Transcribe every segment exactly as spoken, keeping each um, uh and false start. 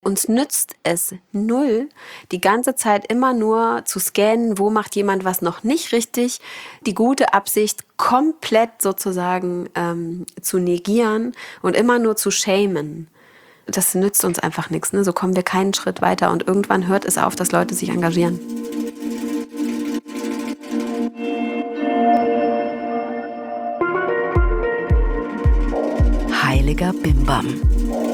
Uns nützt es null, die ganze Zeit immer nur zu scannen, wo macht jemand was noch nicht richtig, die gute Absicht komplett sozusagen ähm, zu negieren und immer nur zu shamen. Das nützt uns einfach nichts, ne? So kommen wir keinen Schritt weiter und irgendwann hört es auf, dass Leute sich engagieren. Heiliger Bimbam.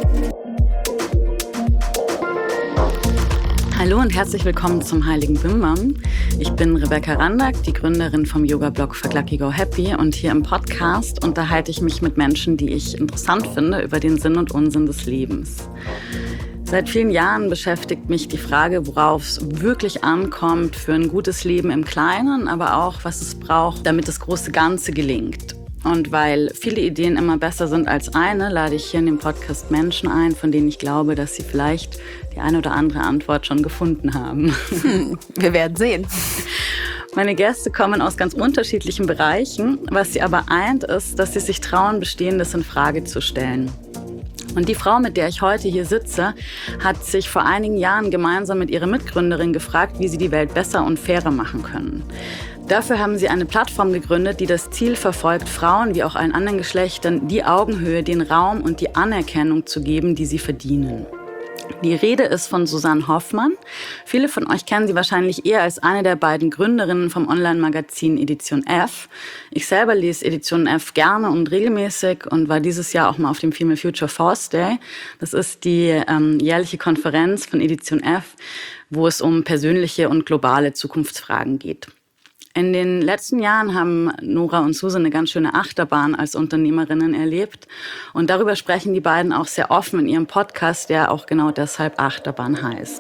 Hallo und herzlich willkommen zum Heiligen Bimbam. Ich bin Rebecca Randack, die Gründerin vom Yoga-Blog Fuck Lucky Go Happy, und hier im Podcast unterhalte ich mich mit Menschen, die ich interessant finde, über den Sinn und Unsinn des Lebens. Seit vielen Jahren beschäftigt mich die Frage, worauf es wirklich ankommt für ein gutes Leben im Kleinen, aber auch, was es braucht, damit das große Ganze gelingt. Und weil viele Ideen immer besser sind als eine, lade ich hier in dem Podcast Menschen ein, von denen ich glaube, dass sie vielleicht die eine oder andere Antwort schon gefunden haben. Hm, wir werden sehen. Meine Gäste kommen aus ganz unterschiedlichen Bereichen. Was sie aber eint, ist, dass sie sich trauen, Bestehendes in Frage zu stellen. Und die Frau, mit der ich heute hier sitze, hat sich vor einigen Jahren gemeinsam mit ihrer Mitgründerin gefragt, wie sie die Welt besser und fairer machen können. Dafür haben sie eine Plattform gegründet, die das Ziel verfolgt, Frauen wie auch allen anderen Geschlechtern die Augenhöhe, den Raum und die Anerkennung zu geben, die sie verdienen. Die Rede ist von Susanne Hoffmann. Viele von euch kennen sie wahrscheinlich eher als eine der beiden Gründerinnen vom Online-Magazin Edition F. Ich selber lese Edition F gerne und regelmäßig und war dieses Jahr auch mal auf dem Female Future Force Day. Das ist die ähm, jährliche Konferenz von Edition F, wo es um persönliche und globale Zukunftsfragen geht. In den letzten Jahren haben Nora und Susan eine ganz schöne Achterbahn als Unternehmerinnen erlebt. Und darüber sprechen die beiden auch sehr offen in ihrem Podcast, der auch genau deshalb Achterbahn heißt.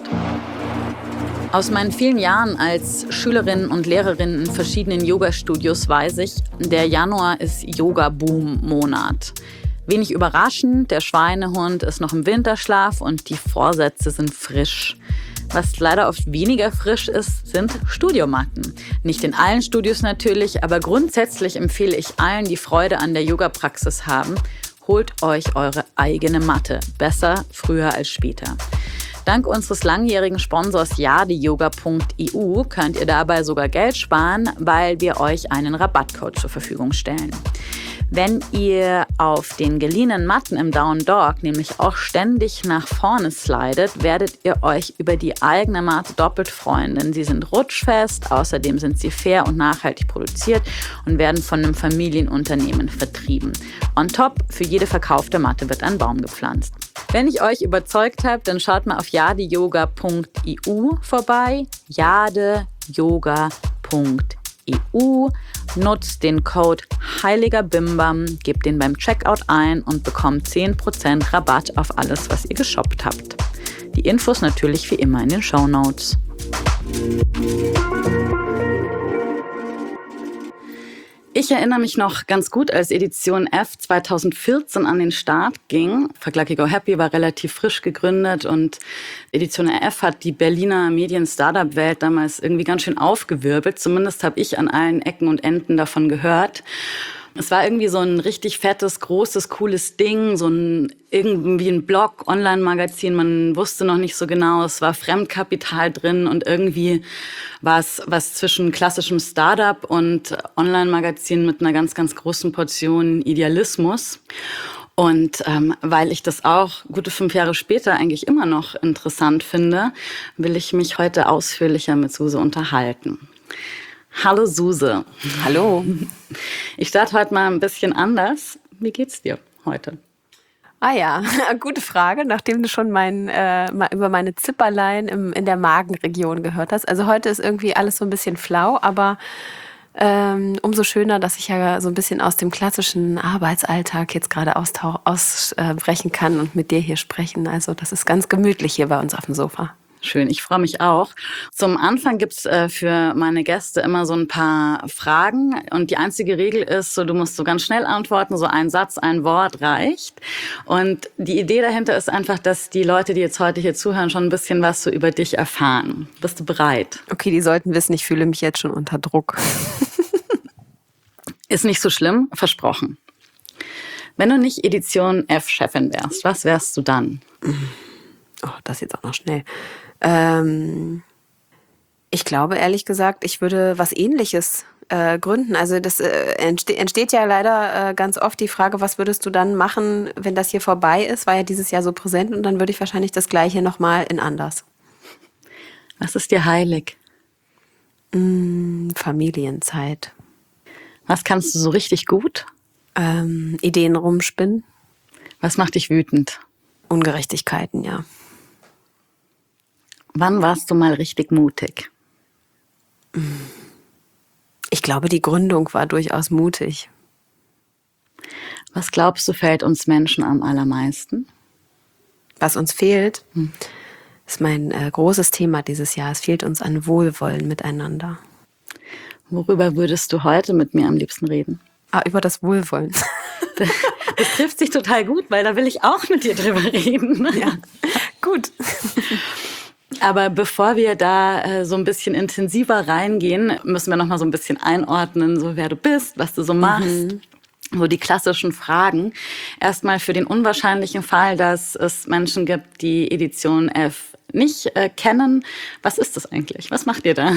Aus meinen vielen Jahren als Schülerin und Lehrerin in verschiedenen Yoga-Studios weiß ich, der Januar ist Yoga-Boom-Monat. Wenig überraschend, der Schweinehund ist noch im Winterschlaf und die Vorsätze sind frisch. Was leider oft weniger frisch ist, sind Studiomatten. Nicht in allen Studios natürlich, aber grundsätzlich empfehle ich allen, die Freude an der Yoga-Praxis haben, holt euch eure eigene Matte. Besser früher als später. Dank unseres langjährigen Sponsors yade yoga punkt e u könnt ihr dabei sogar Geld sparen, weil wir euch einen Rabattcode zur Verfügung stellen. Wenn ihr auf den geliehenen Matten im Down Dog nämlich auch ständig nach vorne slidet, werdet ihr euch über die eigene Matte doppelt freuen, denn sie sind rutschfest, außerdem sind sie fair und nachhaltig produziert und werden von einem Familienunternehmen vertrieben. On top, für jede verkaufte Matte wird ein Baum gepflanzt. Wenn ich euch überzeugt habe, dann schaut mal auf yade yoga punkt e u vorbei, yade yoga punkt e u, nutzt den Code Heiliger Bimbam, gebt den beim Checkout ein und bekommt zehn Prozent Rabatt auf alles, was ihr geshoppt habt. Die Infos natürlich wie immer in den Shownotes. Ich erinnere mich noch ganz gut, als Edition F zweitausendvierzehn an den Start ging. Fuck Lucky Go Happy war relativ frisch gegründet und Edition F hat die Berliner Medien-Startup-Welt damals irgendwie ganz schön aufgewirbelt. Zumindest habe ich an allen Ecken und Enden davon gehört. Es war irgendwie so ein richtig fettes, großes, cooles Ding, so ein irgendwie ein Blog, Online-Magazin, man wusste noch nicht so genau, es war Fremdkapital drin und irgendwie war es was zwischen klassischem Startup und Online-Magazin mit einer ganz, ganz großen Portion Idealismus. Und ähm, weil ich das auch gute fünf Jahre später eigentlich immer noch interessant finde, will ich mich heute ausführlicher mit Suse unterhalten. Hallo Suse. Hallo. Ich starte heute mal ein bisschen anders. Wie geht's dir heute? Ah ja, gute Frage, nachdem du schon mein, äh, mal über meine Zipperlein im, in der Magenregion gehört hast. Also heute ist irgendwie alles so ein bisschen flau, aber ähm, umso schöner, dass ich ja so ein bisschen aus dem klassischen Arbeitsalltag jetzt gerade austauch, ausbrechen kann und mit dir hier sprechen. Also das ist ganz gemütlich hier bei uns auf dem Sofa. Schön, ich freue mich auch. Zum Anfang gibt's äh, für meine Gäste immer so ein paar Fragen und die einzige Regel ist, so du musst so ganz schnell antworten, so ein Satz, ein Wort reicht. Und die Idee dahinter ist einfach, dass die Leute, die jetzt heute hier zuhören, schon ein bisschen was so über dich erfahren. Bist du bereit? Okay, die sollten wissen, ich fühle mich jetzt schon unter Druck. Ist nicht so schlimm, versprochen. Wenn du nicht Edition F-Chefin wärst, was wärst du dann? Oh, das jetzt auch noch schnell. Ähm, ich glaube, ehrlich gesagt, ich würde was Ähnliches äh, gründen. Also das äh, entste- entsteht ja leider äh, ganz oft die Frage, was würdest du dann machen, wenn das hier vorbei ist? War ja dieses Jahr so präsent und dann würde ich wahrscheinlich das Gleiche nochmal in anders. Was ist dir heilig? Mm, Familienzeit. Was kannst du so richtig gut? Ähm, Ideen rumspinnen. Was macht dich wütend? Ungerechtigkeiten, ja. Wann warst du mal richtig mutig? Ich glaube, die Gründung war durchaus mutig. Was glaubst du, fällt uns Menschen am allermeisten? Was uns fehlt, hm. ist mein äh, großes Thema dieses Jahr. Es fehlt uns an Wohlwollen miteinander. Worüber würdest du heute mit mir am liebsten reden? Ah, über das Wohlwollen. Das, das trifft sich total gut, weil da will ich auch mit dir drüber reden. Ja, gut. Aber bevor wir da äh, so ein bisschen intensiver reingehen, müssen wir noch mal so ein bisschen einordnen, so wer du bist, was du so machst. Mhm. So die klassischen Fragen. Erstmal für den unwahrscheinlichen Fall, dass es Menschen gibt, die Edition F nicht äh, kennen. Was ist das eigentlich? Was macht ihr da?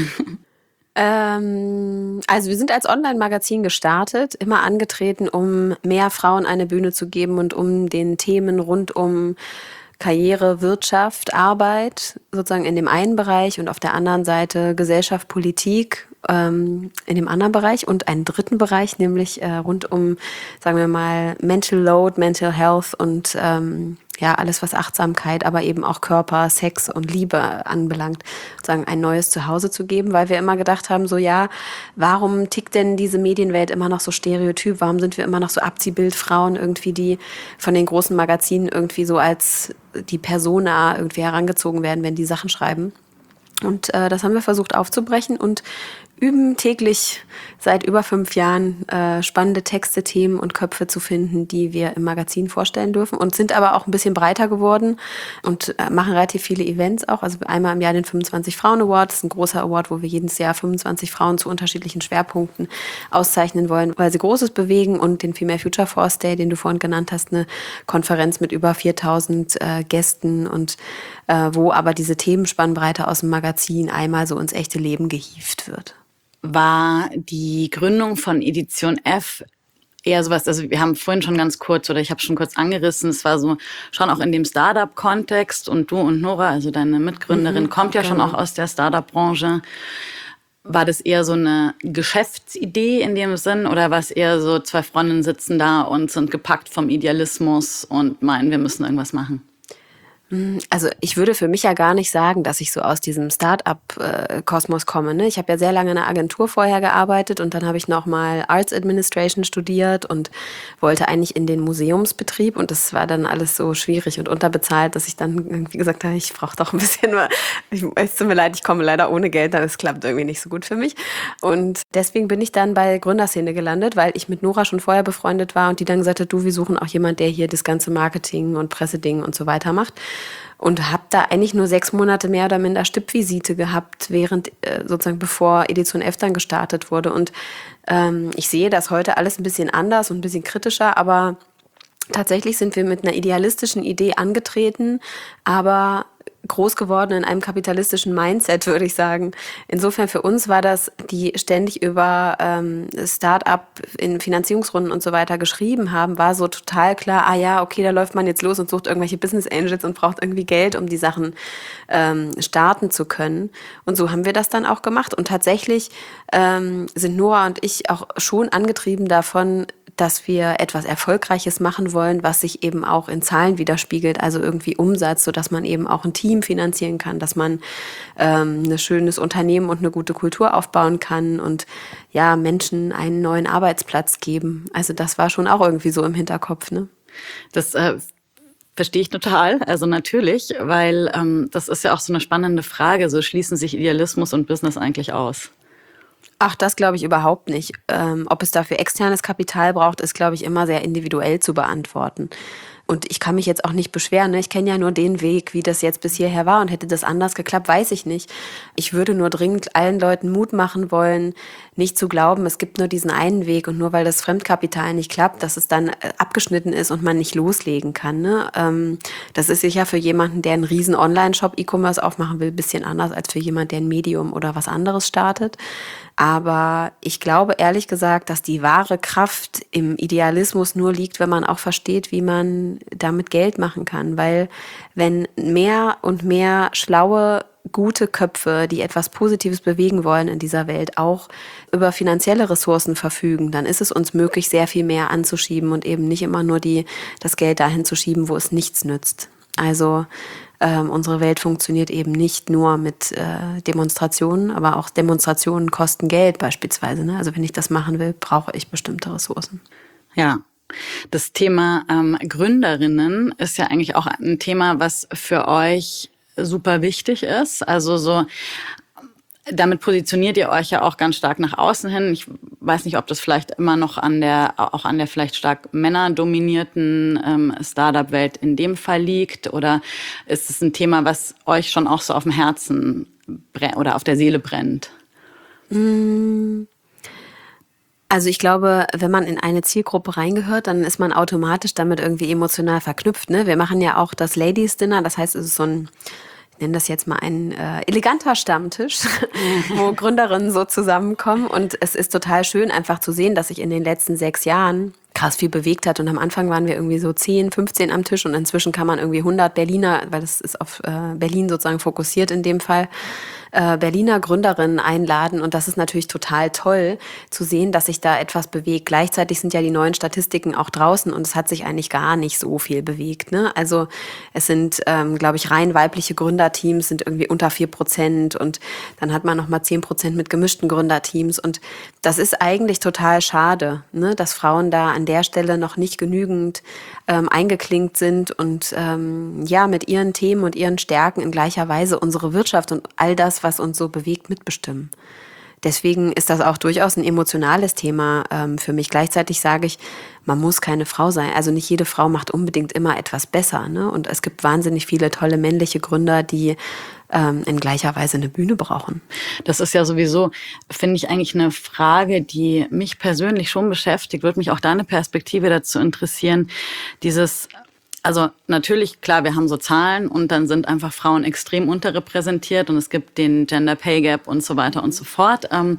Ähm, also wir sind als Online-Magazin gestartet, immer angetreten, um mehr Frauen eine Bühne zu geben und um den Themen rund um Karriere, Wirtschaft, Arbeit sozusagen in dem einen Bereich und auf der anderen Seite Gesellschaft, Politik ähm, in dem anderen Bereich und einen dritten Bereich, nämlich äh, rund um, sagen wir mal, Mental Load, Mental Health und ähm, ja, alles, was Achtsamkeit, aber eben auch Körper, Sex und Liebe anbelangt, sozusagen ein neues Zuhause zu geben, weil wir immer gedacht haben, so ja, warum tickt denn diese Medienwelt immer noch so stereotyp? Warum sind wir immer noch so Abziehbildfrauen irgendwie, die von den großen Magazinen irgendwie so als die Persona irgendwie herangezogen werden, wenn die Sachen schreiben? Und äh, das haben wir versucht aufzubrechen und üben täglich seit über fünf Jahren äh, spannende Texte, Themen und Köpfe zu finden, die wir im Magazin vorstellen dürfen und sind aber auch ein bisschen breiter geworden und äh, machen relativ viele Events auch. Also einmal im Jahr den fünfundzwanzig Frauen Award. Das ist ein großer Award, wo wir jedes Jahr fünfundzwanzig Frauen zu unterschiedlichen Schwerpunkten auszeichnen wollen, weil sie Großes bewegen, und den Female Future Force Day, den du vorhin genannt hast, eine Konferenz mit über viertausend äh, Gästen und äh, wo aber diese Themenspannbreite aus dem Magazin einmal so ins echte Leben gehievt wird. War die Gründung von Edition F eher sowas, also wir haben vorhin schon ganz kurz, oder ich habe schon kurz angerissen, es war so schon auch in dem Startup-Kontext, und du und Nora, also deine Mitgründerin, mhm, kommt ja genau. schon auch aus der Startup-Branche. War das eher so eine Geschäftsidee in dem Sinn, oder war es eher so, zwei Freundinnen sitzen da und sind gepackt vom Idealismus und meinen, wir müssen irgendwas machen? Also ich würde für mich ja gar nicht sagen, dass ich so aus diesem Start-up-Kosmos komme. Ne? Ich habe ja sehr lange in einer Agentur vorher gearbeitet und dann habe ich nochmal Arts Administration studiert und wollte eigentlich in den Museumsbetrieb, und das war dann alles so schwierig und unterbezahlt, dass ich dann irgendwie gesagt habe, ich brauche doch ein bisschen mehr. Ich, es tut mir leid, ich komme leider ohne Geld, das klappt irgendwie nicht so gut für mich. Und deswegen bin ich dann bei Gründerszene gelandet, weil ich mit Nora schon vorher befreundet war und die dann gesagt hat, du, wir suchen auch jemand, der hier das ganze Marketing und Presseding und so weiter macht. Und habe da eigentlich nur sechs Monate mehr oder minder Stippvisite gehabt, während äh, sozusagen bevor Edition F dann gestartet wurde. Und ähm, ich sehe das heute alles ein bisschen anders und ein bisschen kritischer, aber tatsächlich sind wir mit einer idealistischen Idee angetreten, aber groß geworden in einem kapitalistischen Mindset, würde ich sagen. Insofern für uns war das, die ständig über ähm, Start-up in Finanzierungsrunden und so weiter geschrieben haben, war so total klar, ah ja, okay, da läuft man jetzt los und sucht irgendwelche Business Angels und braucht irgendwie Geld, um die Sachen ähm, starten zu können. Und so haben wir das dann auch gemacht. Und tatsächlich ähm, sind Nora und ich auch schon angetrieben davon, dass wir etwas Erfolgreiches machen wollen, was sich eben auch in Zahlen widerspiegelt, also irgendwie Umsatz, sodass man eben auch ein Team finanzieren kann, dass man ähm, ein schönes Unternehmen und eine gute Kultur aufbauen kann und ja, Menschen einen neuen Arbeitsplatz geben. Also das war schon auch irgendwie so im Hinterkopf, ne? Das äh, verstehe ich total, also natürlich, weil ähm, das ist ja auch so eine spannende Frage, so schließen sich Idealismus und Business eigentlich aus? Ach, das glaube ich überhaupt nicht. Ähm, ob es dafür externes Kapital braucht, ist, glaube ich, immer sehr individuell zu beantworten. Und ich kann mich jetzt auch nicht beschweren. Ne? Ich kenne ja nur den Weg, wie das jetzt bis hierher war. Und hätte das anders geklappt, weiß ich nicht. Ich würde nur dringend allen Leuten Mut machen wollen, nicht zu glauben, es gibt nur diesen einen Weg. Und nur weil das Fremdkapital nicht klappt, dass es dann abgeschnitten ist und man nicht loslegen kann. Ne? Ähm, das ist sicher für jemanden, der einen riesen Online-Shop E-Commerce aufmachen will, ein bisschen anders als für jemanden, der ein Medium oder was anderes startet. Aber ich glaube ehrlich gesagt, dass die wahre Kraft im Idealismus nur liegt, wenn man auch versteht, wie man damit Geld machen kann. Weil wenn mehr und mehr schlaue, gute Köpfe, die etwas Positives bewegen wollen in dieser Welt, auch über finanzielle Ressourcen verfügen, dann ist es uns möglich, sehr viel mehr anzuschieben und eben nicht immer nur die, das Geld dahin zu schieben, wo es nichts nützt. Also ähm, unsere Welt funktioniert eben nicht nur mit äh, Demonstrationen, aber auch Demonstrationen kosten Geld beispielsweise. Ne? Also wenn ich das machen will, brauche ich bestimmte Ressourcen. Ja, das Thema ähm, Gründerinnen ist ja eigentlich auch ein Thema, was für euch super wichtig ist. Also so, damit positioniert ihr euch ja auch ganz stark nach außen hin. Ich weiß nicht, ob das vielleicht immer noch an der, auch an der vielleicht stark männerdominierten ähm, Startup-Welt in dem Fall liegt, oder ist es ein Thema, was euch schon auch so auf dem Herzen brennt oder auf der Seele brennt? Also ich glaube, wenn man in eine Zielgruppe reingehört, dann ist man automatisch damit irgendwie emotional verknüpft. Ne? Wir machen ja auch das Ladies Dinner, das heißt, es ist so ein, ich nenne das jetzt mal ein äh, eleganter Stammtisch, wo Gründerinnen so zusammenkommen. Und es ist total schön, einfach zu sehen, dass sich in den letzten sechs Jahren krass viel bewegt hat. Und am Anfang waren wir irgendwie so zehn, fünfzehn am Tisch und inzwischen kann man irgendwie hundert Berliner, weil das ist auf äh, Berlin sozusagen fokussiert in dem Fall, äh, Berliner Gründerinnen einladen. Und das ist natürlich total toll zu sehen, dass sich da etwas bewegt. Gleichzeitig sind ja die neuen Statistiken auch draußen und es hat sich eigentlich gar nicht so viel bewegt. Ne? Also es sind, ähm, glaube ich, rein weibliche Gründerteams sind irgendwie unter vier Prozent und dann hat man nochmal zehn Prozent mit gemischten Gründerteams. Und das ist eigentlich total schade, ne? Dass Frauen da an der Stelle noch nicht genügend ähm, eingeklinkt sind und ähm, ja mit ihren Themen und ihren Stärken in gleicher Weise unsere Wirtschaft und all das, was uns so bewegt, mitbestimmen. Deswegen ist das auch durchaus ein emotionales Thema ähm, für mich. Gleichzeitig sage ich, man muss keine Frau sein. Also nicht jede Frau macht unbedingt immer etwas besser. Ne? Und es gibt wahnsinnig viele tolle männliche Gründer, die ähm, in gleicher Weise eine Bühne brauchen. Das ist ja sowieso, finde ich, eigentlich eine Frage, die mich persönlich schon beschäftigt. Würde mich auch deine Perspektive dazu interessieren. Dieses, also natürlich, klar, wir haben so Zahlen und dann sind einfach Frauen extrem unterrepräsentiert und es gibt den Gender Pay Gap und so weiter und so fort. Ähm,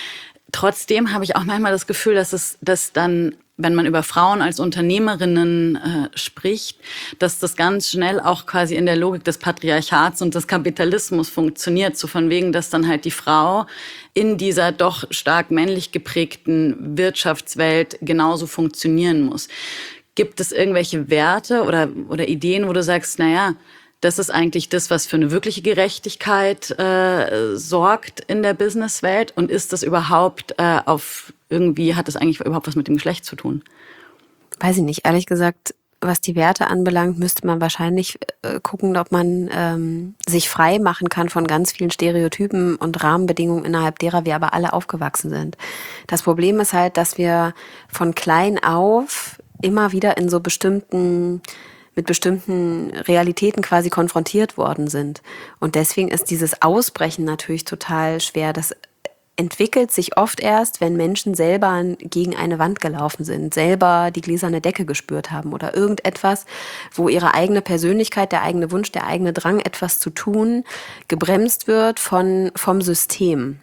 trotzdem habe ich auch manchmal das Gefühl, dass es, dass dann, wenn man über Frauen als Unternehmerinnen äh, spricht, dass das ganz schnell auch quasi in der Logik des Patriarchats und des Kapitalismus funktioniert. So von wegen, dass dann halt die Frau in dieser doch stark männlich geprägten Wirtschaftswelt genauso funktionieren muss. Gibt es irgendwelche Werte oder, oder Ideen, wo du sagst, naja, das ist eigentlich das, was für eine wirkliche Gerechtigkeit äh, sorgt in der Businesswelt? Und ist das überhaupt äh, auf irgendwie, hat das eigentlich überhaupt was mit dem Geschlecht zu tun? Weiß ich nicht. Ehrlich gesagt, was die Werte anbelangt, müsste man wahrscheinlich äh, gucken, ob man ähm, sich frei machen kann von ganz vielen Stereotypen und Rahmenbedingungen, innerhalb derer wir aber alle aufgewachsen sind. Das Problem ist halt, dass wir von klein auf immer wieder in so bestimmten, mit bestimmten Realitäten quasi konfrontiert worden sind. Und deswegen ist dieses Ausbrechen natürlich total schwer. Das entwickelt sich oft erst, wenn Menschen selber gegen eine Wand gelaufen sind, selber die gläserne Decke gespürt haben oder irgendetwas, wo ihre eigene Persönlichkeit, der eigene Wunsch, der eigene Drang, etwas zu tun, gebremst wird von, vom System.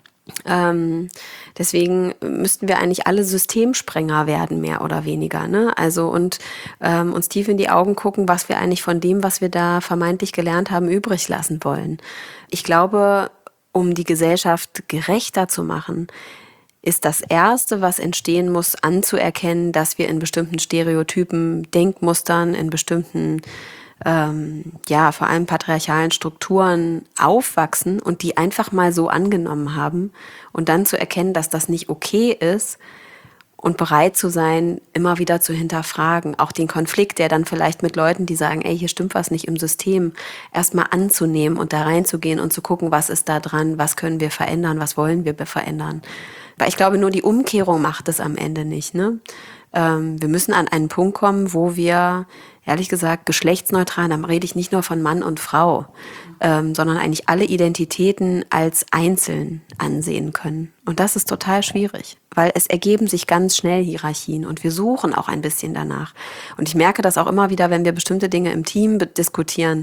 Ähm, deswegen müssten wir eigentlich alle Systemsprenger werden, mehr oder weniger, ne? Also und ähm, uns tief in die Augen gucken, was wir eigentlich von dem, was wir da vermeintlich gelernt haben, übrig lassen wollen. Ich glaube, um die Gesellschaft gerechter zu machen, ist das Erste, was entstehen muss, anzuerkennen, dass wir in bestimmten Stereotypen, Denkmustern, in bestimmten ähm, ja, vor allem patriarchalen Strukturen aufwachsen und die einfach mal so angenommen haben und dann zu erkennen, dass das nicht okay ist und bereit zu sein, immer wieder zu hinterfragen. Auch den Konflikt, der dann vielleicht mit Leuten, die sagen, ey, hier stimmt was nicht im System, erstmal anzunehmen und da reinzugehen und zu gucken, was ist da dran, was können wir verändern, was wollen wir verändern. Weil ich glaube, nur die Umkehrung macht es am Ende nicht, ne? Ähm, wir müssen an einen Punkt kommen, wo wir ehrlich gesagt, geschlechtsneutral, dann rede ich nicht nur von Mann und Frau, ähm, sondern eigentlich alle Identitäten als einzeln ansehen können. Und das ist total schwierig, weil es ergeben sich ganz schnell Hierarchien und wir suchen auch ein bisschen danach. Und ich merke das auch immer wieder, wenn wir bestimmte Dinge im Team diskutieren.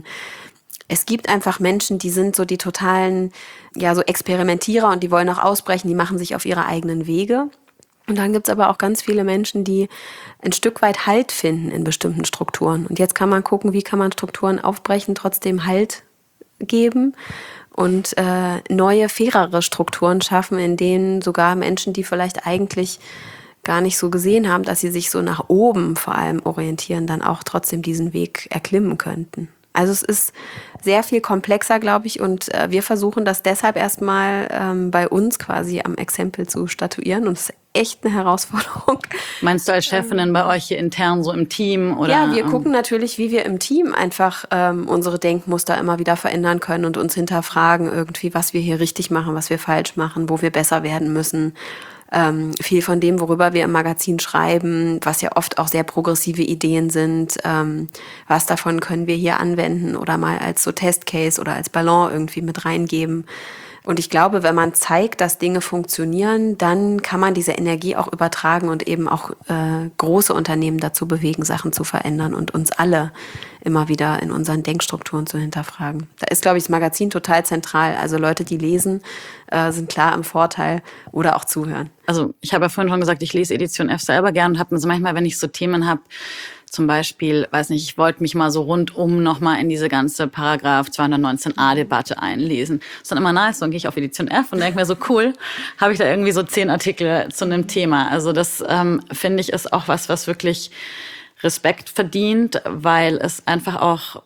Es gibt einfach Menschen, die sind so die totalen, ja, so Experimentierer und die wollen auch ausbrechen, die machen sich auf ihre eigenen Wege. Und dann gibt's aber auch ganz viele Menschen, die ein Stück weit Halt finden in bestimmten Strukturen. Und jetzt kann man gucken, wie kann man Strukturen aufbrechen, trotzdem Halt geben und äh, neue, fairere Strukturen schaffen, in denen sogar Menschen, die vielleicht eigentlich gar nicht so gesehen haben, dass sie sich so nach oben vor allem orientieren, dann auch trotzdem diesen Weg erklimmen könnten. Also es ist sehr viel komplexer, glaube ich, und äh, wir versuchen das deshalb erstmal ähm, bei uns quasi am Exempel zu statuieren und es ist echt eine Herausforderung. Meinst du als Chefinnen bei euch hier intern so im Team? Oder? Ja, wir gucken natürlich, wie wir im Team einfach ähm, unsere Denkmuster immer wieder verändern können und uns hinterfragen irgendwie, was wir hier richtig machen, was wir falsch machen, wo wir besser werden müssen. Ähm, viel von dem, worüber wir im Magazin schreiben, was ja oft auch sehr progressive Ideen sind, ähm, was davon können wir hier anwenden oder mal als so Testcase oder als Ballon irgendwie mit reingeben. Und ich glaube, wenn man zeigt, dass Dinge funktionieren, dann kann man diese Energie auch übertragen und eben auch äh, große Unternehmen dazu bewegen, Sachen zu verändern und uns alle immer wieder in unseren Denkstrukturen zu hinterfragen. Da ist, glaube ich, das Magazin total zentral. Also Leute, die lesen, äh, sind klar im Vorteil oder auch zuhören. Also ich habe ja vorhin schon gesagt, ich lese Edition F selber gern und habe mir so manchmal, wenn ich so Themen habe, zum Beispiel, weiß nicht, ich wollte mich mal so rundum nochmal in diese ganze Paragraph zweihundertneunzehn a Debatte einlesen. Das ist dann immer nice, dann gehe ich auf Edition F und denke mir so, cool, habe ich da irgendwie so zehn Artikel zu einem Thema. Also das ähm, finde ich ist auch was, was wirklich Respekt verdient, weil es einfach auch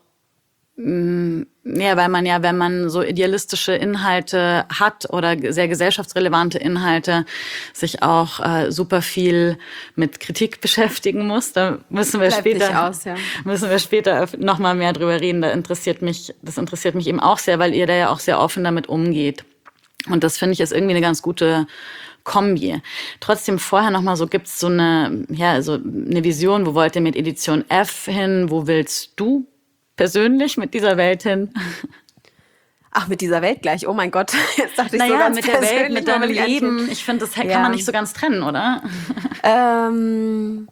ja, weil man ja, wenn man so idealistische Inhalte hat oder sehr gesellschaftsrelevante Inhalte, sich auch äh, super viel mit Kritik beschäftigen muss. Da müssen wir Bleibt später nicht aus, ja. müssen wir später noch mal mehr drüber reden. Da interessiert mich, das interessiert mich eben auch sehr, weil ihr da ja auch sehr offen damit umgeht. Und das finde ich ist irgendwie eine ganz gute Kombi. Trotzdem vorher noch mal so, gibt's so eine, ja, so eine Vision. Wo wollt ihr mit Edition F hin? Wo willst du persönlich mit dieser Welt hin? Ach, mit dieser Welt gleich. Oh mein Gott. Jetzt dachte ich naja, so ganz mit der Welt, mit deinem ich Leben. Ich finde, das kann ja. man nicht so ganz trennen, oder? Ähm,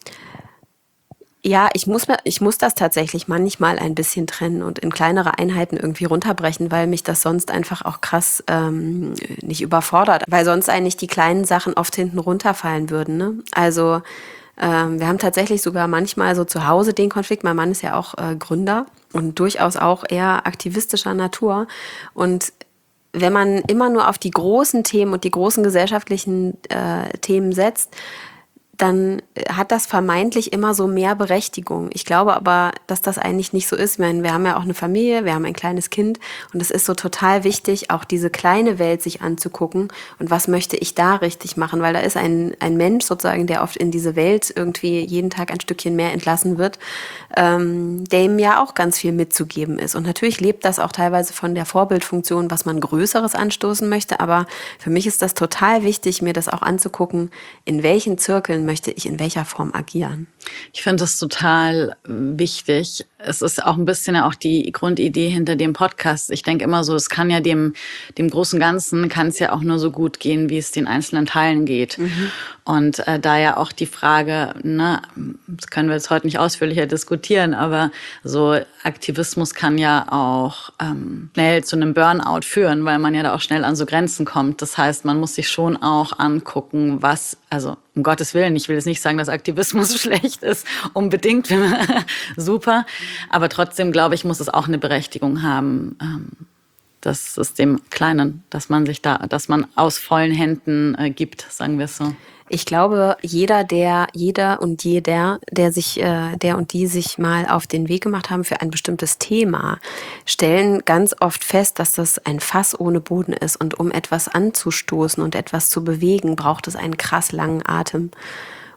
ja, ich muss, ich muss das tatsächlich manchmal ein bisschen trennen und in kleinere Einheiten irgendwie runterbrechen, weil mich das sonst einfach auch krass ähm, nicht überfordert. Weil sonst eigentlich die kleinen Sachen oft hinten runterfallen würden. Ne? Also Ähm, wir haben tatsächlich sogar manchmal so zu Hause den Konflikt. Mein Mann ist ja auch äh, Gründer und durchaus auch eher aktivistischer Natur. Und wenn man immer nur auf die großen Themen und die großen gesellschaftlichen äh, Themen setzt, dann hat das vermeintlich immer so mehr Berechtigung. Ich glaube aber, dass das eigentlich nicht so ist. Ich meine, wir haben ja auch eine Familie, wir haben ein kleines Kind und es ist so total wichtig, auch diese kleine Welt sich anzugucken und was möchte ich da richtig machen, weil da ist ein, ein Mensch sozusagen, der oft in diese Welt irgendwie jeden Tag ein Stückchen mehr entlassen wird, ähm, dem ja auch ganz viel mitzugeben ist. Und natürlich lebt das auch teilweise von der Vorbildfunktion, was man Größeres anstoßen möchte, aber für mich ist das total wichtig, mir das auch anzugucken, in welchen Zirkeln möchte ich in welcher Form agieren. Ich finde das total wichtig. Es ist auch ein bisschen ja auch die Grundidee hinter dem Podcast. Ich denke immer so, es kann ja dem, dem großen Ganzen kann es ja auch nur so gut gehen, wie es den einzelnen Teilen geht. Mhm. Und äh, da ja auch die Frage, ne, das können wir jetzt heute nicht ausführlicher diskutieren, aber so Aktivismus kann ja auch ähm, schnell zu einem Burnout führen, weil man ja da auch schnell an so Grenzen kommt. Das heißt, man muss sich schon auch angucken, was, also um Gottes Willen, ich will jetzt nicht sagen, dass Aktivismus schlecht ist, unbedingt, super. Aber trotzdem, glaube ich, muss es auch eine Berechtigung haben, ähm, das ist dem Kleinen, dass man sich da, dass man aus vollen Händen äh, gibt, sagen wir es so. Ich glaube, jeder, der, jeder und jeder, der sich, äh, der und die sich mal auf den Weg gemacht haben für ein bestimmtes Thema, stellen ganz oft fest, dass das ein Fass ohne Boden ist. Und um etwas anzustoßen und etwas zu bewegen, braucht es einen krass langen Atem.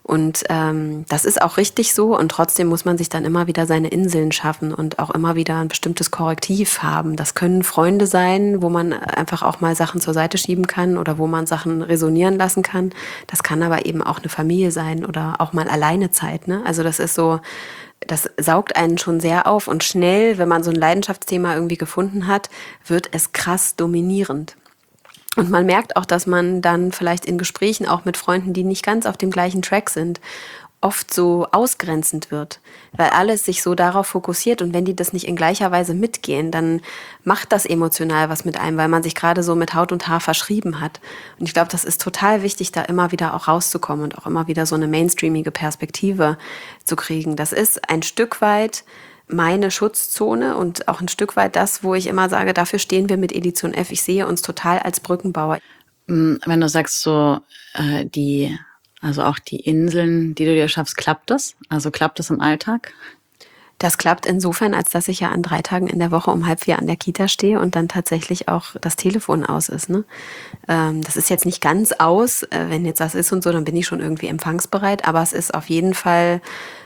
Und ähm, das ist auch richtig so und trotzdem muss man sich dann immer wieder seine Inseln schaffen und auch immer wieder ein bestimmtes Korrektiv haben. Das können Freunde sein, wo man einfach auch mal Sachen zur Seite schieben kann oder wo man Sachen resonieren lassen kann. Das kann aber eben auch eine Familie sein oder auch mal Alleinezeit, ne? Also das ist so, das saugt einen schon sehr auf und schnell, wenn man so ein Leidenschaftsthema irgendwie gefunden hat, wird es krass dominierend. Und man merkt auch, dass man dann vielleicht in Gesprächen auch mit Freunden, die nicht ganz auf dem gleichen Track sind, oft so ausgrenzend wird, weil alles sich so darauf fokussiert und wenn die das nicht in gleicher Weise mitgehen, dann macht das emotional was mit einem, weil man sich gerade so mit Haut und Haar verschrieben hat. Und ich glaube, das ist total wichtig, da immer wieder auch rauszukommen und auch immer wieder so eine mainstreamige Perspektive zu kriegen. Das ist ein Stück weit meine Schutzzone und auch ein Stück weit das, wo ich immer sage, dafür stehen wir mit Edition F. Ich sehe uns total als Brückenbauer. Wenn du sagst so, äh, die, also auch die Inseln, die du dir schaffst, klappt das? Also klappt das im Alltag? Das klappt insofern, als dass ich ja an drei Tagen in der Woche um halb vier an der Kita stehe und dann tatsächlich auch das Telefon aus ist. Ne? Ähm, das ist jetzt nicht ganz aus. Äh, wenn jetzt was ist und so, dann bin ich schon irgendwie empfangsbereit. Aber es ist auf jeden Fall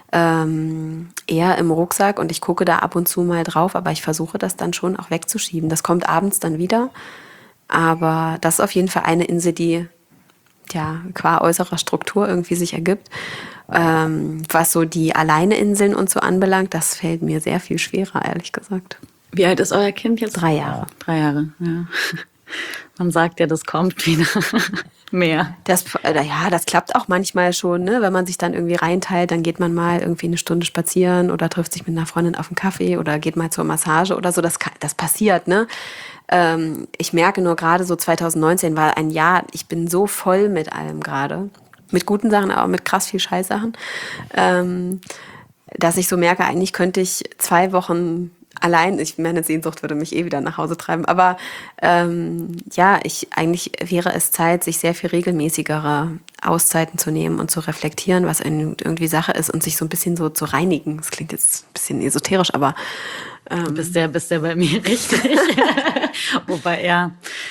ähm, eher im Rucksack und ich gucke da ab und zu mal drauf. Aber ich versuche das dann schon auch wegzuschieben. Das kommt abends dann wieder. Aber das ist auf jeden Fall eine Insel, die ja qua äußerer Struktur irgendwie sich ergibt. Ähm, was so die Alleineinseln und so anbelangt, das fällt mir sehr viel schwerer, ehrlich gesagt. Wie alt ist euer Kind jetzt? Drei Jahre. Drei Jahre, ja. Man sagt ja, das kommt wieder mehr. Das, äh, ja, das klappt auch manchmal schon, ne? Wenn man sich dann irgendwie reinteilt, dann geht man mal irgendwie eine Stunde spazieren oder trifft sich mit einer Freundin auf einen Kaffee oder geht mal zur Massage oder so. Das, das passiert, ne? Ähm, ich merke nur gerade so zwanzig neunzehn war ein Jahr, ich bin so voll mit allem gerade. Mit guten Sachen, aber mit krass viel Scheißsachen. Ähm, dass ich so merke, eigentlich könnte ich zwei Wochen allein, ich meine Sehnsucht würde mich eh wieder nach Hause treiben, aber ähm, ja, ich eigentlich wäre es Zeit, sich sehr viel regelmäßigere Auszeiten zu nehmen und zu reflektieren, was irgendwie Sache ist und sich so ein bisschen so zu reinigen. Das klingt jetzt ein bisschen esoterisch, aber ähm, bist der, bist der bei mir richtig. Wobei, ja.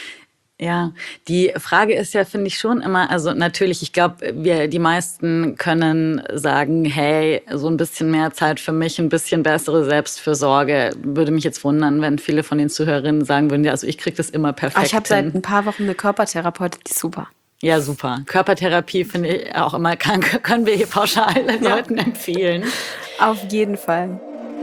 Ja, die Frage ist ja, finde ich schon immer, also natürlich, ich glaube, wir, die meisten können sagen, hey, so ein bisschen mehr Zeit für mich, ein bisschen bessere Selbstfürsorge. Würde mich jetzt wundern, wenn viele von den Zuhörerinnen sagen würden, ja, also ich kriege das immer perfekt. Ich habe seit ein paar Wochen eine Körpertherapeutin, die ist super. Ja, super. Körpertherapie finde ich auch immer, kann, können wir hier pauschal ja. Leuten empfehlen. Auf jeden Fall.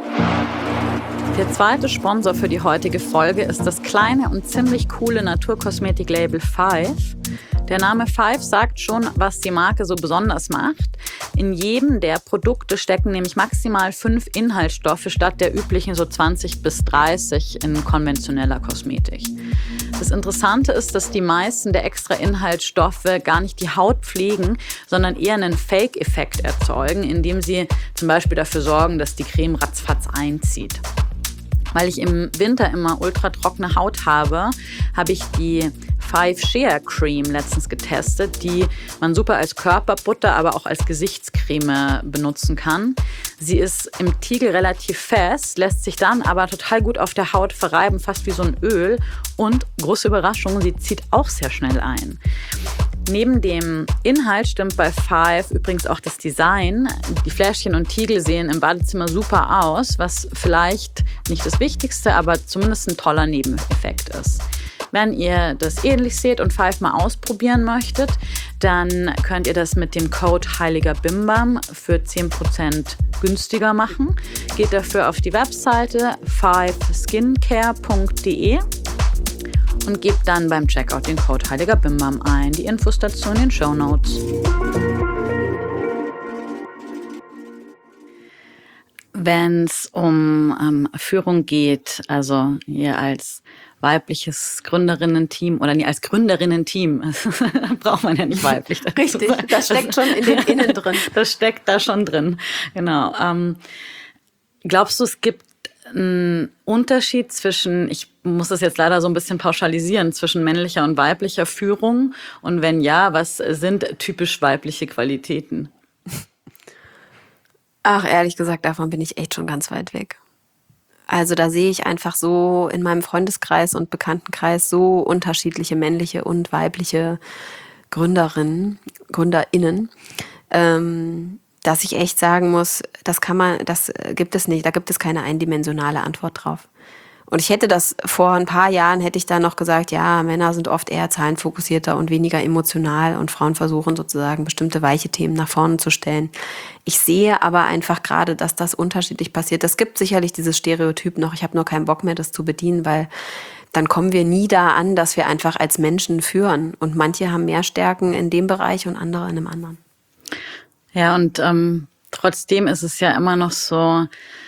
Der zweite Sponsor für die heutige Folge ist das kleine und ziemlich coole Naturkosmetik-Label Five. Der Name Five sagt schon, was die Marke so besonders macht. In jedem der Produkte stecken nämlich maximal fünf Inhaltsstoffe statt der üblichen so zwanzig bis dreißig in konventioneller Kosmetik. Das Interessante ist, dass die meisten der extra Inhaltsstoffe gar nicht die Haut pflegen, sondern eher einen Fake-Effekt erzeugen, indem sie zum Beispiel dafür sorgen, dass die Creme ratzfatz einzieht. Weil ich im Winter immer ultra trockene Haut habe, habe ich die Five Shea Cream letztens getestet, die man super als Körperbutter, aber auch als Gesichtscreme benutzen kann. Sie ist im Tiegel relativ fest, lässt sich dann aber total gut auf der Haut verreiben, fast wie so ein Öl. Und, große Überraschung, sie zieht auch sehr schnell ein. Neben dem Inhalt stimmt bei Five übrigens auch das Design. Die Fläschchen und Tiegel sehen im Badezimmer super aus, was vielleicht nicht das Wichtigste, aber zumindest ein toller Nebeneffekt ist. Wenn ihr das ähnlich seht und Five mal ausprobieren möchtet, dann könnt ihr das mit dem Code Heiliger Bimbam für zehn Prozent günstiger machen. Geht dafür auf die Webseite five skincare punkt de und gebt dann beim Checkout den Code Heiliger Bimbam ein. Die Infos dazu in den Shownotes. Wenn es um ähm, Führung geht, also ihr als weibliches Gründerinnen-Team oder nie als Gründerinnen-Team, braucht man ja nicht weiblich. Richtig, das steckt schon in den Innen drin. Das steckt da schon drin, genau. Ähm, glaubst du, es gibt einen Unterschied zwischen, ich muss das jetzt leider so ein bisschen pauschalisieren, zwischen männlicher und weiblicher Führung? Und wenn ja, was sind typisch weibliche Qualitäten? Ach, ehrlich gesagt, davon bin ich echt schon ganz weit weg. Also da sehe ich einfach so in meinem Freundeskreis und Bekanntenkreis so unterschiedliche männliche und weibliche Gründerinnen, GründerInnen, ähm, dass ich echt sagen muss, das kann man, das gibt es nicht, da gibt es keine eindimensionale Antwort drauf. Und ich hätte das vor ein paar Jahren, hätte ich da noch gesagt, ja, Männer sind oft eher zahlenfokussierter und weniger emotional und Frauen versuchen sozusagen bestimmte weiche Themen nach vorne zu stellen. Ich sehe aber einfach gerade, dass das unterschiedlich passiert. Es gibt sicherlich dieses Stereotyp noch, ich habe nur keinen Bock mehr, das zu bedienen, weil dann kommen wir nie da an, dass wir einfach als Menschen führen. Und manche haben mehr Stärken in dem Bereich und andere in einem anderen. Ja, und ähm, trotzdem ist es ja immer noch so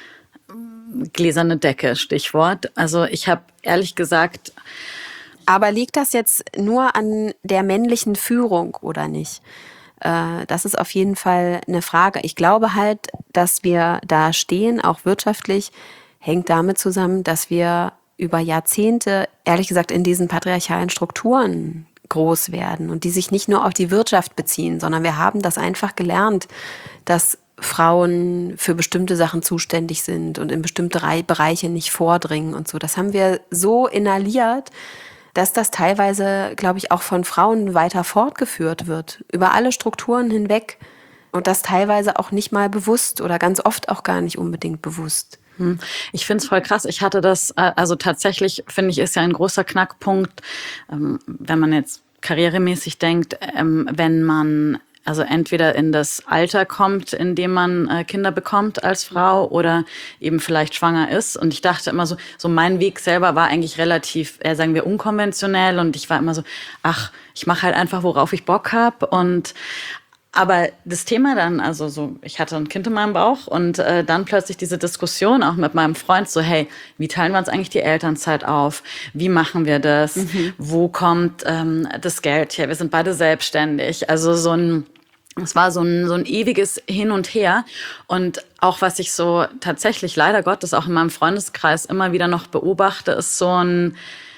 gläserne Decke, Stichwort. Also ich habe ehrlich gesagt... Aber liegt das jetzt nur an der männlichen Führung oder nicht? Äh, das ist auf jeden Fall eine Frage. Ich glaube halt, dass wir da stehen, auch wirtschaftlich, hängt damit zusammen, dass wir über Jahrzehnte, ehrlich gesagt, in diesen patriarchalen Strukturen groß werden und die sich nicht nur auf die Wirtschaft beziehen, sondern wir haben das einfach gelernt, dass Frauen für bestimmte Sachen zuständig sind und in bestimmte Bereiche nicht vordringen und so. Das haben wir so inhaliert, dass das teilweise, glaube ich, auch von Frauen weiter fortgeführt wird, über alle Strukturen hinweg und das teilweise auch nicht mal bewusst oder ganz oft auch gar nicht unbedingt bewusst. Ich finde es voll krass. Ich hatte das, also tatsächlich finde ich, ist ja ein großer Knackpunkt, wenn man jetzt karrieremäßig denkt, wenn man also entweder in das Alter kommt, in dem man Kinder bekommt als Frau oder eben vielleicht schwanger ist. Und ich dachte immer so, so mein Weg selber war eigentlich relativ, eher sagen wir, unkonventionell. Und ich war immer so, ach, ich mache halt einfach, worauf ich Bock habe. Und aber das Thema dann, also so, ich hatte ein Kind in meinem Bauch und äh, dann plötzlich diese Diskussion auch mit meinem Freund, so hey, wie teilen wir uns eigentlich die Elternzeit auf? Wie machen wir das? Mhm. Wo kommt ähm, das Geld her? Wir sind beide selbstständig. Also so ein, es war so ein, so ein ewiges Hin und Her. Und auch was ich so tatsächlich leider Gottes auch in meinem Freundeskreis immer wieder noch beobachte, ist so ein,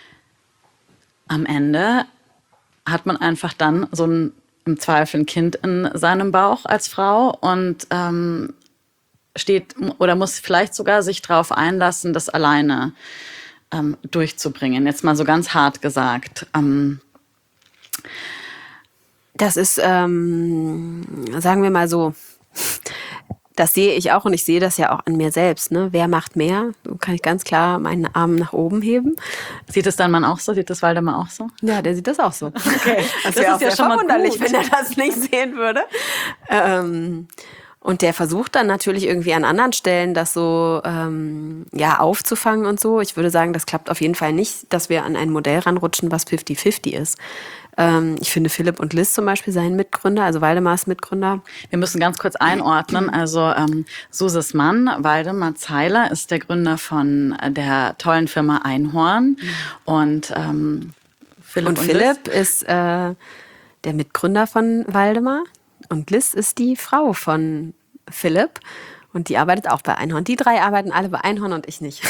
am Ende hat man einfach dann so ein im Zweifel ein Kind in seinem Bauch als Frau und ähm, steht oder muss vielleicht sogar sich darauf einlassen, das alleine ähm, durchzubringen. Jetzt mal so ganz hart gesagt. Ähm, das ist, ähm, sagen wir mal so, das sehe ich auch und ich sehe das ja auch an mir selbst. Ne? Wer macht mehr? So kann ich ganz klar meinen Arm nach oben heben. Sieht es dein Mann auch so? Sieht das Waldemar auch so? Ja, der sieht das auch so. Okay. Das, das wäre auch ja schon verwunderlich, wenn er das nicht sehen würde. Ähm, und der versucht dann natürlich irgendwie an anderen Stellen das so ähm, ja, aufzufangen und so. Ich würde sagen, das klappt auf jeden Fall nicht, dass wir an ein Modell ranrutschen, was fifty fifty ist. Ähm, ich finde, Philipp und Liz zum Beispiel seien Mitgründer, also Waldemars Mitgründer. Wir müssen ganz kurz einordnen. Also ähm, Suses Mann, Waldemar Zeiler, ist der Gründer von der tollen Firma Einhorn. Mhm. Und ähm, Philipp, und und Philipp Liz ist äh, der Mitgründer von Waldemar. Und Liz ist die Frau von Philipp und die arbeitet auch bei Einhorn. Die drei arbeiten alle bei Einhorn und ich nicht.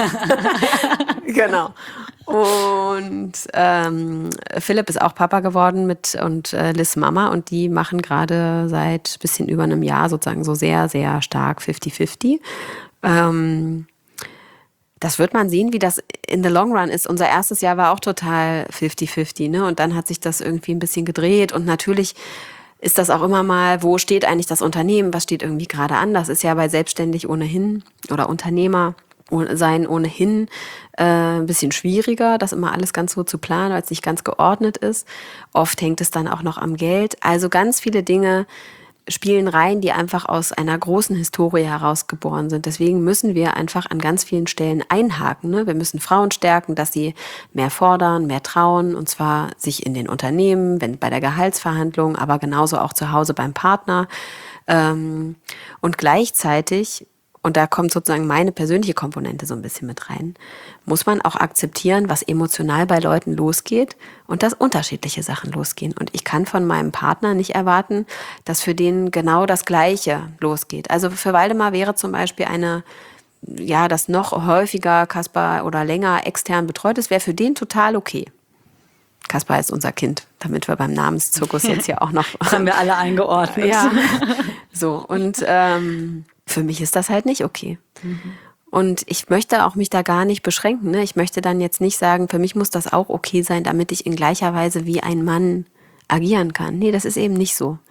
Genau. Und ähm, Philipp ist auch Papa geworden mit und äh, Liz Mama und die machen gerade seit bisschen über einem Jahr sozusagen so sehr, sehr stark fifty fifty. Ähm, das wird man sehen, wie das in the long run ist. Unser erstes Jahr war auch total fifty fifty, ne? Und dann hat sich das irgendwie ein bisschen gedreht und natürlich ist das auch immer mal, wo steht eigentlich das Unternehmen, was steht irgendwie gerade an? Das ist ja bei Selbstständig ohnehin oder Unternehmer sein ohnehin äh, ein bisschen schwieriger, das immer alles ganz so zu planen, weil es nicht ganz geordnet ist. Oft hängt es dann auch noch am Geld. Also ganz viele Dinge spielen rein, die einfach aus einer großen Historie herausgeboren sind. Deswegen müssen wir einfach an ganz vielen Stellen einhaken. Ne? Wir müssen Frauen stärken, dass sie mehr fordern, mehr trauen, und zwar sich in den Unternehmen, wenn bei der Gehaltsverhandlung, aber genauso auch zu Hause beim Partner. Ähm, und gleichzeitig, und da kommt sozusagen meine persönliche Komponente so ein bisschen mit rein, muss man auch akzeptieren, was emotional bei Leuten losgeht und dass unterschiedliche Sachen losgehen. Und ich kann von meinem Partner nicht erwarten, dass für den genau das Gleiche losgeht. Also für Waldemar wäre zum Beispiel eine, ja, das noch häufiger Kaspar oder länger extern betreut ist, wäre für den total okay. Kaspar ist unser Kind, damit wir beim Namenszirkus jetzt ja auch noch... Das haben wir alle eingeordnet. Ja, so und... Ähm, für mich ist das halt nicht okay. Mhm. Und ich möchte auch mich da gar nicht beschränken. Ne? Ich möchte dann jetzt nicht sagen, für mich muss das auch okay sein, damit ich in gleicher Weise wie ein Mann agieren kann. Nee, das ist eben nicht so.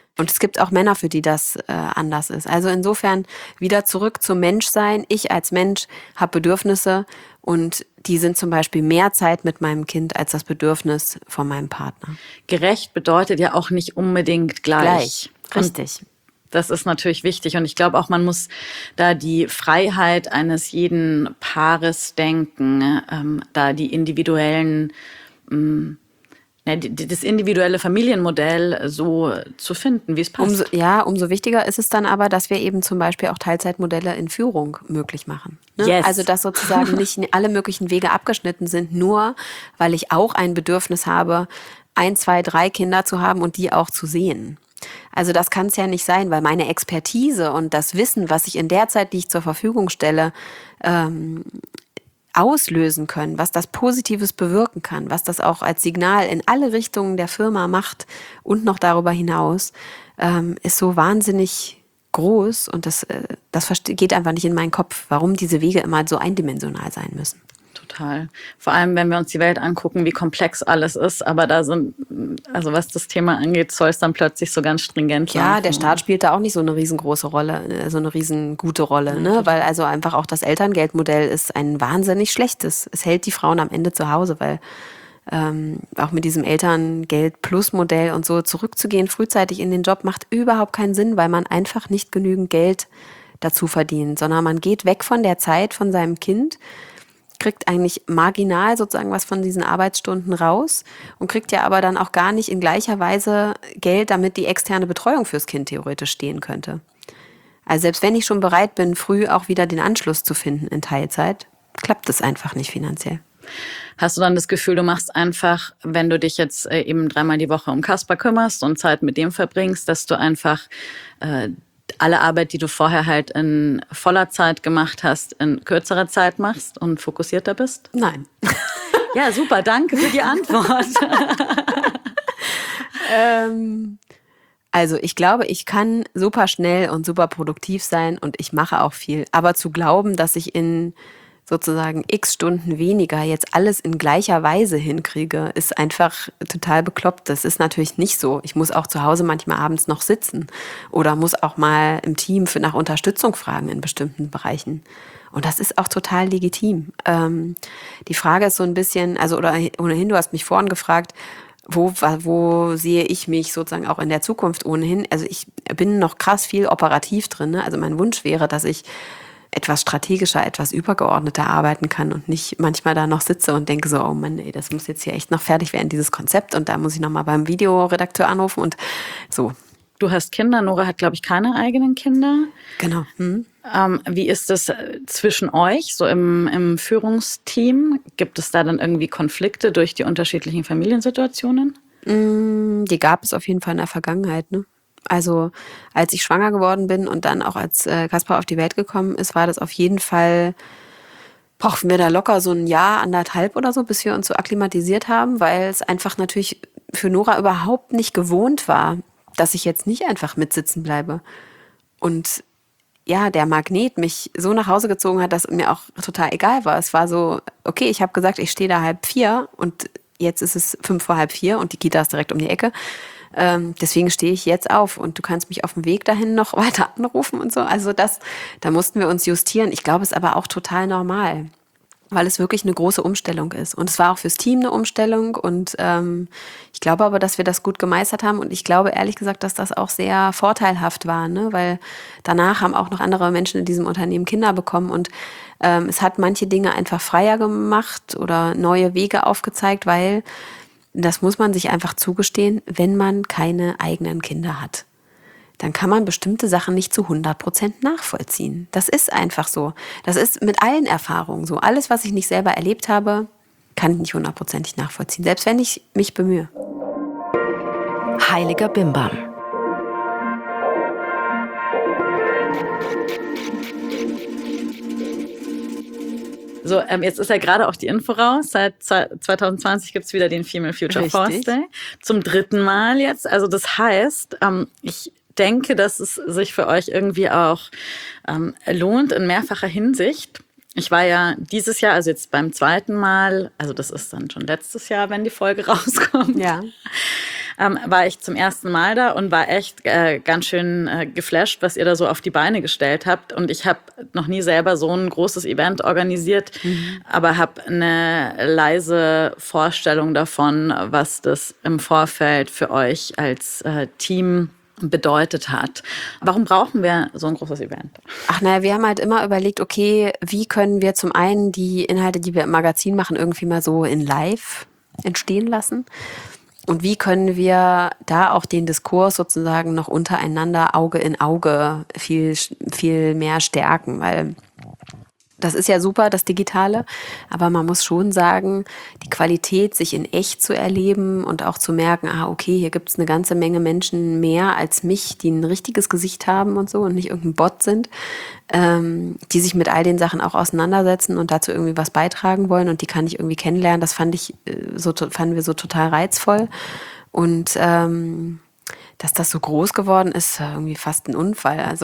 Und es gibt auch Männer, für die das äh, anders ist. Also insofern wieder zurück zum Menschsein. Ich als Mensch habe Bedürfnisse und die sind zum Beispiel mehr Zeit mit meinem Kind als das Bedürfnis von meinem Partner. Gerecht bedeutet ja auch nicht unbedingt gleich. Gleich, richtig. Das ist natürlich wichtig und ich glaube auch, man muss da die Freiheit eines jeden Paares denken, ähm, da die individuellen, ähm, ja, die, das individuelle Familienmodell so zu finden, wie es passt. Umso, ja, umso wichtiger ist es dann aber, dass wir eben zum Beispiel auch Teilzeitmodelle in Führung möglich machen. Ne? Yes. Also dass sozusagen nicht alle möglichen Wege abgeschnitten sind, nur weil ich auch ein Bedürfnis habe, ein, zwei, drei Kinder zu haben und die auch zu sehen. Also das kann es ja nicht sein, weil meine Expertise und das Wissen, was ich in der Zeit, die ich zur Verfügung stelle, ähm, auslösen können, was das Positives bewirken kann, was das auch als Signal in alle Richtungen der Firma macht und noch darüber hinaus, ähm, ist so wahnsinnig groß und das, äh, das geht einfach nicht in meinen Kopf, warum diese Wege immer so eindimensional sein müssen. Total. Vor allem, wenn wir uns die Welt angucken, wie komplex alles ist. Aber da sind, also was das Thema angeht, soll es dann plötzlich so ganz stringent sein. Ja, der Staat spielt da auch nicht so eine riesengroße Rolle, so eine riesengute Rolle, ne? Weil also einfach auch das Elterngeldmodell ist ein wahnsinnig schlechtes. Es hält die Frauen am Ende zu Hause, weil ähm, auch mit diesem Elterngeld-Plus-Modell und so zurückzugehen, frühzeitig in den Job, macht überhaupt keinen Sinn, weil man einfach nicht genügend Geld dazu verdient, sondern man geht weg von der Zeit von seinem Kind, kriegt eigentlich marginal sozusagen was von diesen Arbeitsstunden raus und kriegt ja aber dann auch gar nicht in gleicher Weise Geld, damit die externe Betreuung fürs Kind theoretisch stehen könnte. Also selbst wenn ich schon bereit bin, früh auch wieder den Anschluss zu finden in Teilzeit, klappt es einfach nicht finanziell. Hast du dann das Gefühl, du machst einfach, wenn du dich jetzt eben dreimal die Woche um Kasper kümmerst und Zeit mit dem verbringst, dass du einfach äh, alle Arbeit, die du vorher halt in voller Zeit gemacht hast, in kürzerer Zeit machst und fokussierter bist? Nein. Ja, super, danke für die Antwort. ähm, also ich glaube, ich kann super schnell und super produktiv sein und ich mache auch viel. Aber zu glauben, dass ich in sozusagen x Stunden weniger jetzt alles in gleicher Weise hinkriege, ist einfach total bekloppt. Das ist natürlich nicht so. Ich muss auch zu Hause manchmal abends noch sitzen oder muss auch mal im Team für nach Unterstützung fragen in bestimmten Bereichen. Und das ist auch total legitim. Ähm, die Frage ist so ein bisschen, also oder ohnehin, du hast mich vorhin gefragt, wo, wo sehe ich mich sozusagen auch in der Zukunft ohnehin? Also ich bin noch krass viel operativ drin. Ne? Also mein Wunsch wäre, dass ich etwas strategischer, etwas übergeordneter arbeiten kann und nicht manchmal da noch sitze und denke so, oh Mann, ey, das muss jetzt hier echt noch fertig werden, dieses Konzept und da muss ich nochmal beim Videoredakteur anrufen und so. Du hast Kinder, Nora hat, glaube ich, keine eigenen Kinder. Genau. Hm. Ähm, wie ist das zwischen euch, so im, im Führungsteam? Gibt es da dann irgendwie Konflikte durch die unterschiedlichen Familiensituationen? Die gab es auf jeden Fall in der Vergangenheit, ne? Also als ich schwanger geworden bin und dann auch als äh, Kaspar auf die Welt gekommen ist, war das auf jeden Fall, brauchten wir da locker so ein Jahr, anderthalb oder so, bis wir uns so akklimatisiert haben, weil es einfach natürlich für Nora überhaupt nicht gewohnt war, dass ich jetzt nicht einfach mitsitzen bleibe. Und ja, der Magnet mich so nach Hause gezogen hat, dass mir auch total egal war. Es war so, okay, ich habe gesagt, ich stehe da halb vier und jetzt ist es fünf vor halb vier und die Kita ist direkt um die Ecke. Ähm, deswegen stehe ich jetzt auf und du kannst mich auf dem Weg dahin noch weiter anrufen und so. Also das, da mussten wir uns justieren. Ich glaube, es ist aber auch total normal, weil es wirklich eine große Umstellung ist. Und es war auch fürs Team eine Umstellung und ähm, ich glaube aber, dass wir das gut gemeistert haben und ich glaube ehrlich gesagt, dass das auch sehr vorteilhaft war, ne? Weil danach haben auch noch andere Menschen in diesem Unternehmen Kinder bekommen und ähm, es hat manche Dinge einfach freier gemacht oder neue Wege aufgezeigt, weil das muss man sich einfach zugestehen, wenn man keine eigenen Kinder hat. Dann kann man bestimmte Sachen nicht zu hundert Prozent nachvollziehen. Das ist einfach so. Das ist mit allen Erfahrungen so. Alles, was ich nicht selber erlebt habe, kann ich nicht hundertprozentig nachvollziehen, selbst wenn ich mich bemühe. Heiliger Bimbam. So, ähm, jetzt ist ja gerade auch die Info raus. Seit zwanzig zwanzig gibt es wieder den Female Future Richtig. Force Day. Zum dritten Mal jetzt. Also das heißt, ähm, ich denke, dass es sich für euch irgendwie auch ähm, lohnt in mehrfacher Hinsicht. Ich war ja dieses Jahr, also jetzt beim zweiten Mal, also das ist dann schon letztes Jahr, wenn die Folge rauskommt. Ja. ähm, war ich zum ersten Mal da und war echt äh, ganz schön äh, geflasht, was ihr da so auf die Beine gestellt habt. Und ich habe noch nie selber so ein großes Event organisiert, mhm. aber habe eine leise Vorstellung davon, was das im Vorfeld für euch als äh, Team bedeutet hat. Warum brauchen wir so ein großes Event? Ach naja, wir haben halt immer überlegt, okay, wie können wir zum einen die Inhalte, die wir im Magazin machen, irgendwie mal so in live entstehen lassen? Und wie können wir da auch den Diskurs sozusagen noch untereinander Auge in Auge viel, viel mehr stärken? Weil das ist ja super, das Digitale, aber man muss schon sagen, die Qualität, sich in echt zu erleben und auch zu merken, ah, okay, hier gibt es eine ganze Menge Menschen mehr als mich, die ein richtiges Gesicht haben und so und nicht irgendein Bot sind, ähm, die sich mit all den Sachen auch auseinandersetzen und dazu irgendwie was beitragen wollen und die kann ich irgendwie kennenlernen. Das fand ich so, fanden wir so total reizvoll und ähm, dass das so groß geworden ist, irgendwie fast ein Unfall. Also,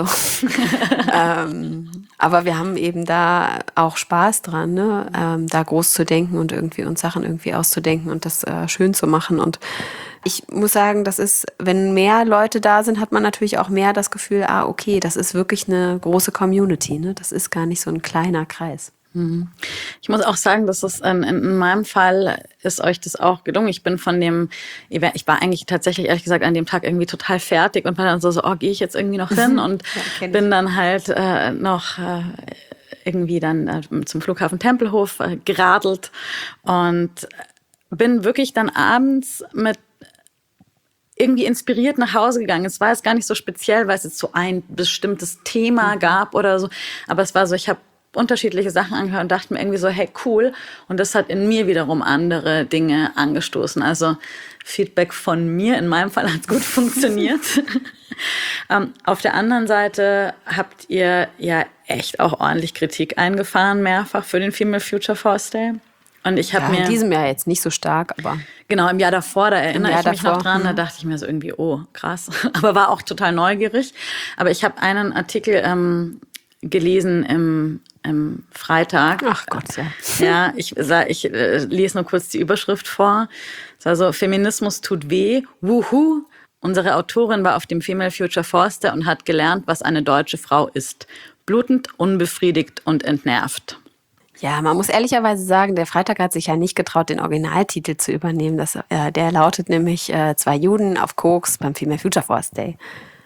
ähm, aber wir haben eben da auch Spaß dran, ne? ähm, da groß zu denken und irgendwie uns Sachen irgendwie auszudenken und das äh, schön zu machen. Und ich muss sagen, das ist, wenn mehr Leute da sind, hat man natürlich auch mehr das Gefühl, ah, okay, das ist wirklich eine große Community, ne? Das ist gar nicht so ein kleiner Kreis. Ich muss auch sagen, dass es in, in meinem Fall ist euch das auch gelungen. Ich bin von dem Event, ich war eigentlich tatsächlich ehrlich gesagt an dem Tag irgendwie total fertig und war dann so, so oh, gehe ich jetzt irgendwie noch hin und ja, bin dann halt äh, noch äh, irgendwie dann äh, zum Flughafen Tempelhof äh, geradelt und bin wirklich dann abends mit irgendwie inspiriert nach Hause gegangen. Es war jetzt gar nicht so speziell, weil es jetzt so ein bestimmtes Thema gab oder so, aber es war so, ich habe unterschiedliche Sachen angehört und dachte mir irgendwie so, hey, cool. Und das hat in mir wiederum andere Dinge angestoßen. Also Feedback von mir, in meinem Fall hat es gut funktioniert. ähm, auf der anderen Seite habt ihr ja echt auch ordentlich Kritik eingefahren, mehrfach für den Female Future Force Day. Und ich habe ja, mir in diesem Jahr jetzt nicht so stark, aber genau, im Jahr davor, da erinnere ich mich davor. noch dran, da dachte ich mir so irgendwie, oh, krass. Aber war auch total neugierig. Aber ich habe einen Artikel ähm, gelesen im im Freitag. Ach Gott, ja. Ja, ich, ich äh, lese nur kurz die Überschrift vor. Es war so, Feminismus tut weh, wuhu. Unsere Autorin war auf dem Female Future Force Day und hat gelernt, was eine deutsche Frau ist. Blutend, unbefriedigt und entnervt. Ja, man muss ehrlicherweise sagen, der Freitag hat sich ja nicht getraut, den Originaltitel zu übernehmen. Das, äh, der lautet nämlich äh, Zwei Juden auf Koks beim Female Future Force Day.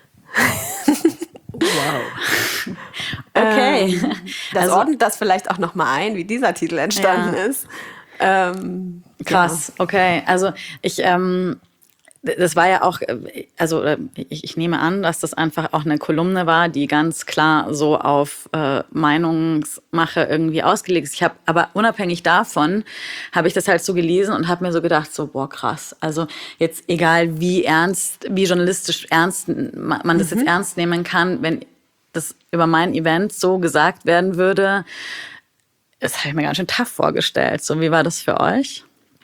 Wow. Okay. Ähm, das also, ordnet das vielleicht auch nochmal ein, wie dieser Titel entstanden ja. ist. Ähm, Krass, genau. Okay. Also ich, ähm, das war ja auch, also ich, ich nehme an, dass das einfach auch eine Kolumne war, die ganz klar so auf äh, Meinungsmache irgendwie ausgelegt ist. Ich habe, aber unabhängig davon, habe ich das halt so gelesen und habe mir so gedacht, so boah krass. Also jetzt egal wie ernst, wie journalistisch ernst man, man das mhm. jetzt ernst nehmen kann, wenn das über mein Event so gesagt werden würde, das habe ich mir ganz schön tough vorgestellt. So, wie war das für euch?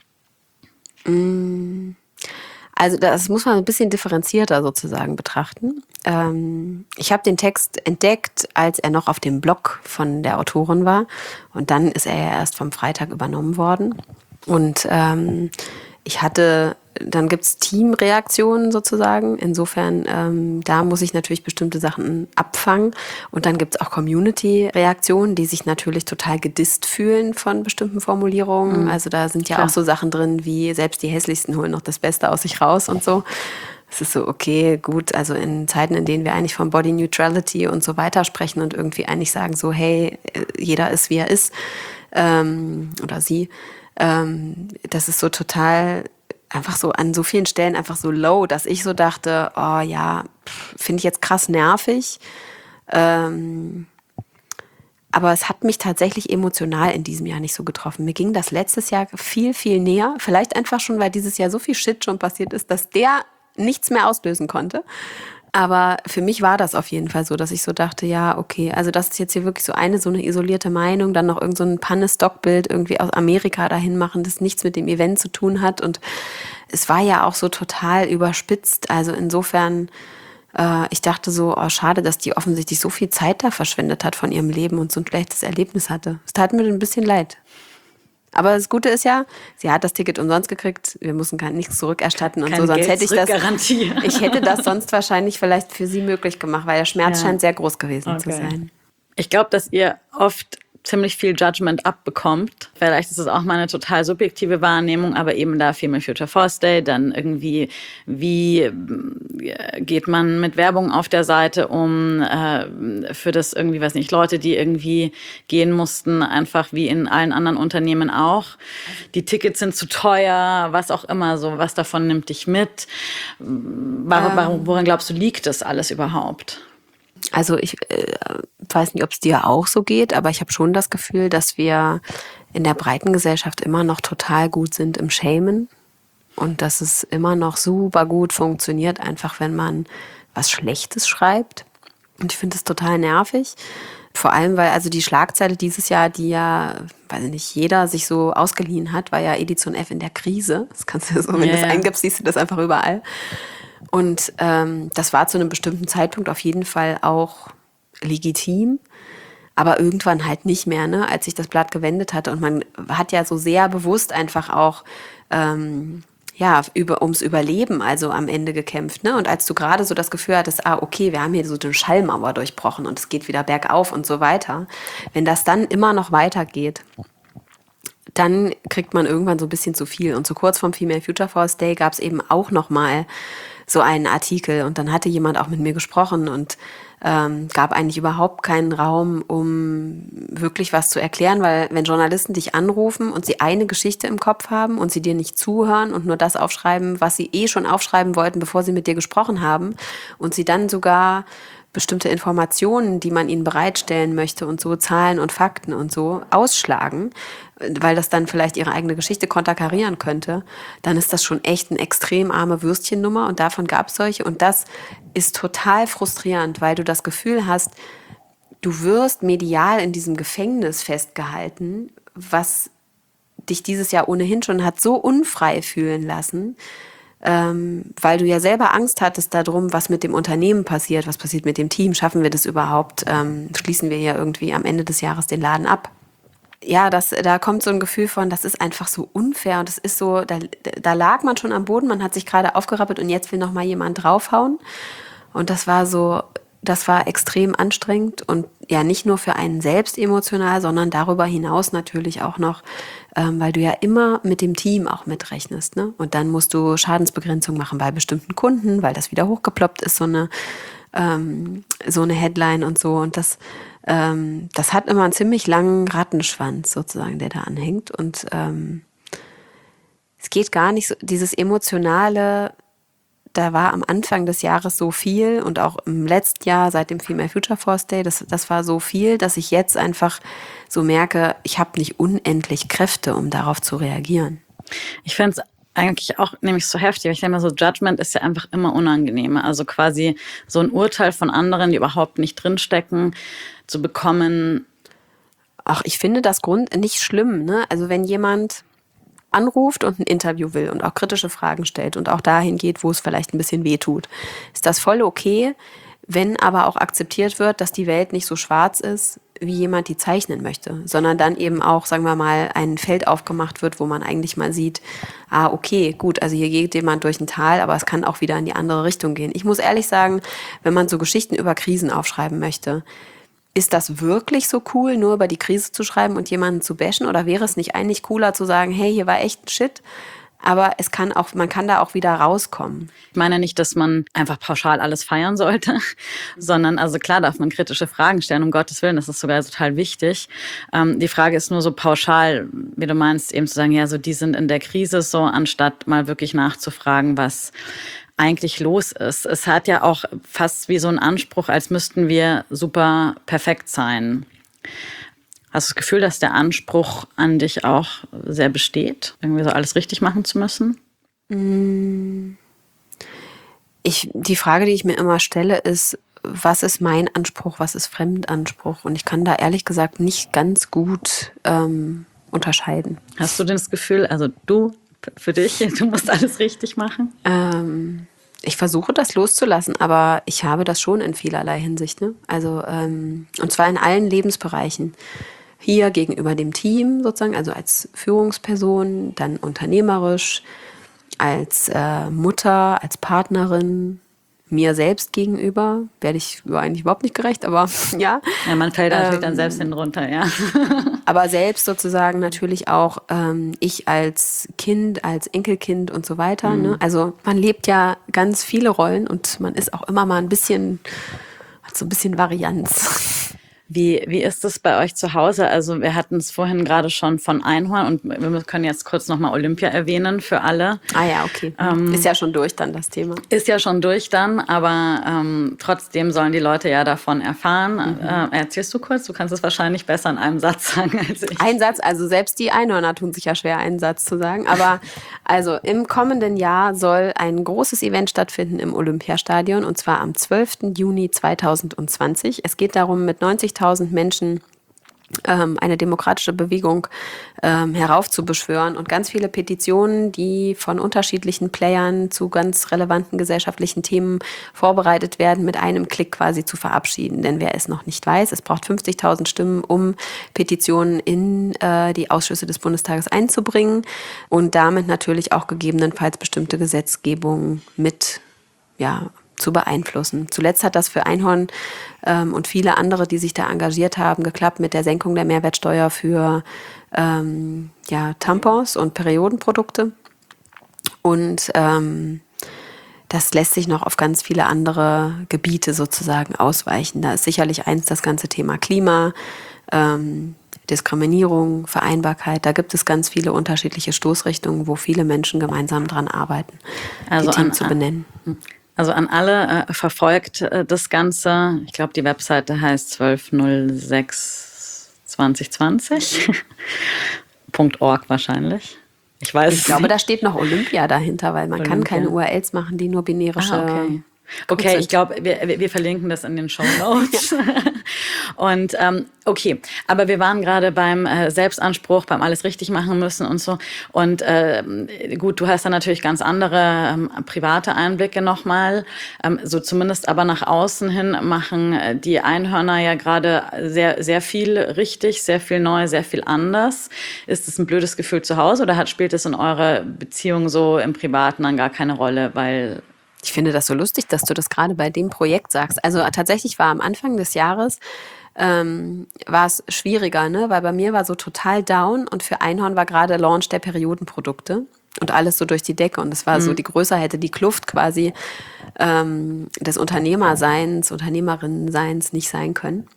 Also das muss man ein bisschen differenzierter sozusagen betrachten. Ähm, ich habe den Text entdeckt, als er noch auf dem Blog von der Autorin war. Und dann ist er ja erst vom Freitag übernommen worden. Und ähm, ich hatte, dann gibt's Teamreaktionen sozusagen. Insofern, ähm, da muss ich natürlich bestimmte Sachen abfangen. Und dann gibt's auch Community-Reaktionen, die sich natürlich total gedisst fühlen von bestimmten Formulierungen. Mhm. Also da sind ja Klar. auch so Sachen drin, wie selbst die Hässlichsten holen noch das Beste aus sich raus und so. Es ist so, okay, gut, also in Zeiten, in denen wir eigentlich von Body Neutrality und so weiter sprechen und irgendwie eigentlich sagen so, hey, jeder ist, wie er ist, ähm, oder sie, ähm, das ist so total, einfach so an so vielen Stellen einfach so low, dass ich so dachte, oh ja, finde ich jetzt krass nervig, ähm, aber es hat mich tatsächlich emotional in diesem Jahr nicht so getroffen. Mir ging das letztes Jahr viel, viel näher, vielleicht einfach schon, weil dieses Jahr so viel Shit schon passiert ist, dass der nichts mehr auslösen konnte. Aber für mich war das auf jeden Fall so, dass ich so dachte, ja, okay, also das ist jetzt hier wirklich so eine, so eine isolierte Meinung, dann noch irgend so ein Panne-Stockbild irgendwie aus Amerika dahin machen, das nichts mit dem Event zu tun hat. Und es war ja auch so total überspitzt. Also insofern, äh, ich dachte so, oh, schade, dass die offensichtlich so viel Zeit da verschwendet hat von ihrem Leben und so ein schlechtes Erlebnis hatte. Es tat mir ein bisschen leid. Aber das Gute ist ja, sie hat das Ticket umsonst gekriegt. Wir mussten gar nichts zurückerstatten und Keine so. Sonst hätte ich das. Geld-Zurück-Garantie. Ich hätte das sonst wahrscheinlich vielleicht für sie möglich gemacht, weil der Schmerz Ja. scheint sehr groß gewesen Okay. zu sein. Ich glaube, dass ihr oft ziemlich viel Judgment abbekommt. Vielleicht ist es auch mal eine total subjektive Wahrnehmung, aber eben da Female Future Force Day, dann irgendwie, wie äh, geht man mit Werbung auf der Seite um, äh, für das irgendwie, weiß nicht, Leute, die irgendwie gehen mussten, einfach wie in allen anderen Unternehmen auch. Die Tickets sind zu teuer, was auch immer, so, was davon nimmt dich mit? Warum, warum, woran glaubst du, liegt das alles überhaupt? Also ich äh, weiß nicht, ob es dir auch so geht, aber ich habe schon das Gefühl, dass wir in der breiten Gesellschaft immer noch total gut sind im Shamen und dass es immer noch super gut funktioniert, einfach wenn man was Schlechtes schreibt. Und ich finde es total nervig. Vor allem, weil also die Schlagzeile dieses Jahr, die ja, weiß ich nicht, jeder sich so ausgeliehen hat, war ja Edition F in der Krise. Das kannst du so, wenn Ja, du das ja. eingibst, siehst du das einfach überall. Und ähm, das war zu einem bestimmten Zeitpunkt auf jeden Fall auch legitim, aber irgendwann halt nicht mehr, ne, als sich das Blatt gewendet hatte. Und man hat ja so sehr bewusst einfach auch ähm, ja, über, ums Überleben also am Ende gekämpft. Ne? Und als du gerade so das Gefühl hattest, ah, okay, wir haben hier so eine Schallmauer durchbrochen und es geht wieder bergauf und so weiter, wenn das dann immer noch weitergeht, dann kriegt man irgendwann so ein bisschen zu viel. Und so kurz vorm Female Future Force Day gab es eben auch noch mal so einen Artikel. Und dann hatte jemand auch mit mir gesprochen und ähm, gab eigentlich überhaupt keinen Raum, um wirklich was zu erklären. Weil wenn Journalisten dich anrufen und sie eine Geschichte im Kopf haben und sie dir nicht zuhören und nur das aufschreiben, was sie eh schon aufschreiben wollten, bevor sie mit dir gesprochen haben, und sie dann sogar bestimmte Informationen, die man ihnen bereitstellen möchte und so Zahlen und Fakten und so ausschlagen, weil das dann vielleicht ihre eigene Geschichte konterkarieren könnte, dann ist das schon echt eine extrem arme Würstchennummer und davon gab es solche und das ist total frustrierend, weil du das Gefühl hast, du wirst medial in diesem Gefängnis festgehalten, was dich dieses Jahr ohnehin schon hat so unfrei fühlen lassen, Ähm, weil du ja selber Angst hattest darum, was mit dem Unternehmen passiert, was passiert mit dem Team, schaffen wir das überhaupt, ähm, schließen wir ja irgendwie am Ende des Jahres den Laden ab. Ja, das, da kommt so ein Gefühl von, das ist einfach so unfair und das ist so, da, da lag man schon am Boden, man hat sich gerade aufgerappelt und jetzt will noch mal jemand draufhauen und das war so, das war extrem anstrengend und ja nicht nur für einen selbst emotional, sondern darüber hinaus natürlich auch noch, ähm, weil du ja immer mit dem Team auch mitrechnest, ne? Und dann musst du Schadensbegrenzung machen bei bestimmten Kunden, weil das wieder hochgeploppt ist, so eine, ähm, so eine Headline und so. Und das, ähm, das hat immer einen ziemlich langen Rattenschwanz sozusagen, der da anhängt. Und ähm, es geht gar nicht so, dieses emotionale, da war am Anfang des Jahres so viel und auch im letzten Jahr seit dem Female Future Force Day, das, das war so viel, dass ich jetzt einfach so merke, ich habe nicht unendlich Kräfte, um darauf zu reagieren. Ich finde es eigentlich auch nämlich so heftig. Ich denke mal so, Judgment ist ja einfach immer unangenehmer. Also quasi so ein Urteil von anderen, die überhaupt nicht drinstecken, zu bekommen. Ach, ich finde das Grund nicht schlimm, ne? Also wenn jemand anruft und ein Interview will und auch kritische Fragen stellt und auch dahin geht, wo es vielleicht ein bisschen weh tut, ist das voll okay, wenn aber auch akzeptiert wird, dass die Welt nicht so schwarz ist, wie jemand die zeichnen möchte, sondern dann eben auch, sagen wir mal, ein Feld aufgemacht wird, wo man eigentlich mal sieht, ah, okay, gut, also hier geht jemand durch ein Tal, aber es kann auch wieder in die andere Richtung gehen. Ich muss ehrlich sagen, wenn man so Geschichten über Krisen aufschreiben möchte, ist das wirklich so cool, nur über die Krise zu schreiben und jemanden zu bashen? Oder wäre es nicht eigentlich cooler zu sagen, hey, hier war echt ein Shit, aber es kann auch, man kann da auch wieder rauskommen? Ich meine nicht, dass man einfach pauschal alles feiern sollte, sondern also klar darf man kritische Fragen stellen, um Gottes Willen, das ist sogar total wichtig. Ähm, die Frage ist nur so pauschal, wie du meinst, eben zu sagen, ja, so die sind in der Krise so, anstatt mal wirklich nachzufragen, was eigentlich los ist. Es hat ja auch fast wie so einen Anspruch, als müssten wir super perfekt sein. Hast du das Gefühl, dass der Anspruch an dich auch sehr besteht, irgendwie so alles richtig machen zu müssen? Ich, die Frage, die ich mir immer stelle, ist, was ist mein Anspruch, was ist Fremdanspruch? Und ich kann da ehrlich gesagt nicht ganz gut ähm, unterscheiden. Hast du denn das Gefühl, also du für dich, du musst alles richtig machen? Ähm, ich versuche das loszulassen, aber ich habe das schon in vielerlei Hinsicht, ne? Also, ähm, und zwar in allen Lebensbereichen. hier gegenüber dem Team sozusagen, also als Führungsperson, dann unternehmerisch, als äh, Mutter, als Partnerin, mir selbst gegenüber, werde ich ja, eigentlich überhaupt nicht gerecht, aber ja. Ja, man fällt natürlich ähm, dann selbst hin runter, ja. Aber selbst sozusagen natürlich auch ähm, ich als Kind, als Enkelkind und so weiter. Mhm. Ne? Also man lebt ja ganz viele Rollen und man ist auch immer mal ein bisschen, hat so ein bisschen Varianz. Wie, wie ist es bei euch zu Hause? Also wir hatten es vorhin gerade schon von Einhorn und wir können jetzt kurz nochmal Olympia erwähnen für alle. Ah ja, okay. Ähm, ist ja schon durch dann das Thema. Ist ja schon durch dann, aber ähm, trotzdem sollen die Leute ja davon erfahren. Mhm. Äh, erzählst du kurz? Du kannst es wahrscheinlich besser in einem Satz sagen als ich. Ein Satz, also selbst die Einhörner tun sich ja schwer, einen Satz zu sagen. Aber also im kommenden Jahr soll ein großes Event stattfinden im Olympiastadion und zwar am zwölften Juni zweitausendzwanzig. Es geht darum, mit neunzigtausend Menschen ähm, eine demokratische Bewegung ähm, heraufzubeschwören und ganz viele Petitionen, die von unterschiedlichen Playern zu ganz relevanten gesellschaftlichen Themen vorbereitet werden, mit einem Klick quasi zu verabschieden. Denn wer es noch nicht weiß, es braucht fünfzigtausend Stimmen, um Petitionen in äh, die Ausschüsse des Bundestages einzubringen und damit natürlich auch gegebenenfalls bestimmte Gesetzgebung mit, ja, zu beeinflussen. Zuletzt hat das für Einhorn ähm, und viele andere, die sich da engagiert haben, geklappt mit der Senkung der Mehrwertsteuer für ähm, ja, Tampons und Periodenprodukte. Und ähm, das lässt sich noch auf ganz viele andere Gebiete sozusagen ausweichen. Da ist sicherlich eins das ganze Thema Klima, ähm, Diskriminierung, Vereinbarkeit. Da gibt es ganz viele unterschiedliche Stoßrichtungen, wo viele Menschen gemeinsam dran arbeiten, also die Themen an, zu benennen. Also an alle äh, verfolgt äh, das Ganze. Ich glaube, die Webseite heißt zwölf null sechs zwanzig zwanzig Punkt org wahrscheinlich. Ich weiß Ich glaube, nicht. da steht noch Olympia dahinter, weil man Olympia. kann keine U R Ls machen, die nur binärische... Ah, okay. Okay, ich glaube, wir, wir verlinken das in den Shownotes. Ja. Und ähm, okay, aber wir waren gerade beim äh, Selbstanspruch, beim alles richtig machen müssen und so. Und äh, gut, du hast da natürlich ganz andere ähm, private Einblicke nochmal. Ähm, so zumindest aber nach außen hin machen die Einhörner ja gerade sehr, sehr viel richtig, sehr viel neu, sehr viel anders. Ist es ein blödes Gefühl zu Hause oder hat, spielt es in eurer Beziehung so im Privaten dann gar keine Rolle, weil... Ich finde das so lustig, dass du das gerade bei dem Projekt sagst. Also tatsächlich war am Anfang des Jahres ähm, war es schwieriger, ne? Weil bei mir war so total down und für Einhorn war gerade Launch der Periodenprodukte und alles so durch die Decke. Und es war mhm. so, die größer hätte die Kluft quasi ähm, des Unternehmerseins, Unternehmerinnenseins nicht sein können.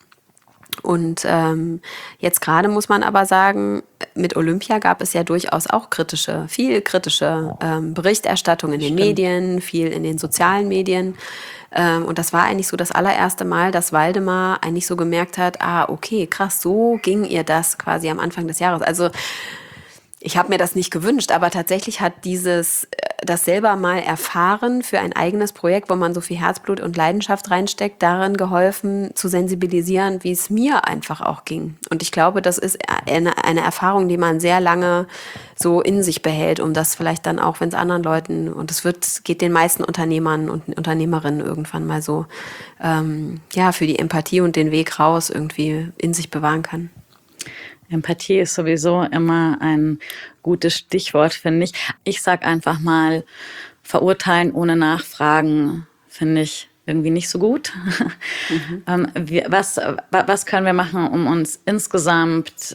Und ähm, jetzt gerade muss man aber sagen, mit Olympia gab es ja durchaus auch kritische, viel kritische ähm, Berichterstattung in den Stimmt. Medien, viel in den sozialen Medien. Ähm, und das war eigentlich so das allererste Mal, dass Waldemar eigentlich so gemerkt hat, ah, okay, krass, so ging ihr das quasi am Anfang des Jahres. Also ich habe mir das nicht gewünscht, aber tatsächlich hat dieses, das selber mal erfahren für ein eigenes Projekt, wo man so viel Herzblut und Leidenschaft reinsteckt, darin geholfen zu sensibilisieren, wie es mir einfach auch ging. Und ich glaube, das ist eine, eine Erfahrung, die man sehr lange so in sich behält, um das vielleicht dann auch, wenn es anderen Leuten, und es wird, geht den meisten Unternehmern und Unternehmerinnen irgendwann mal so, ähm, ja, für die Empathie und den Weg raus irgendwie in sich bewahren kann. Empathie ist sowieso immer ein gutes Stichwort, finde ich. Ich sag einfach mal, verurteilen ohne Nachfragen finde ich irgendwie nicht so gut. Mhm. ähm, wir, was, was können wir machen, um uns insgesamt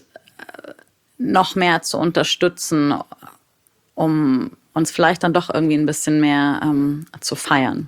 noch mehr zu unterstützen, um uns vielleicht dann doch irgendwie ein bisschen mehr ähm, zu feiern?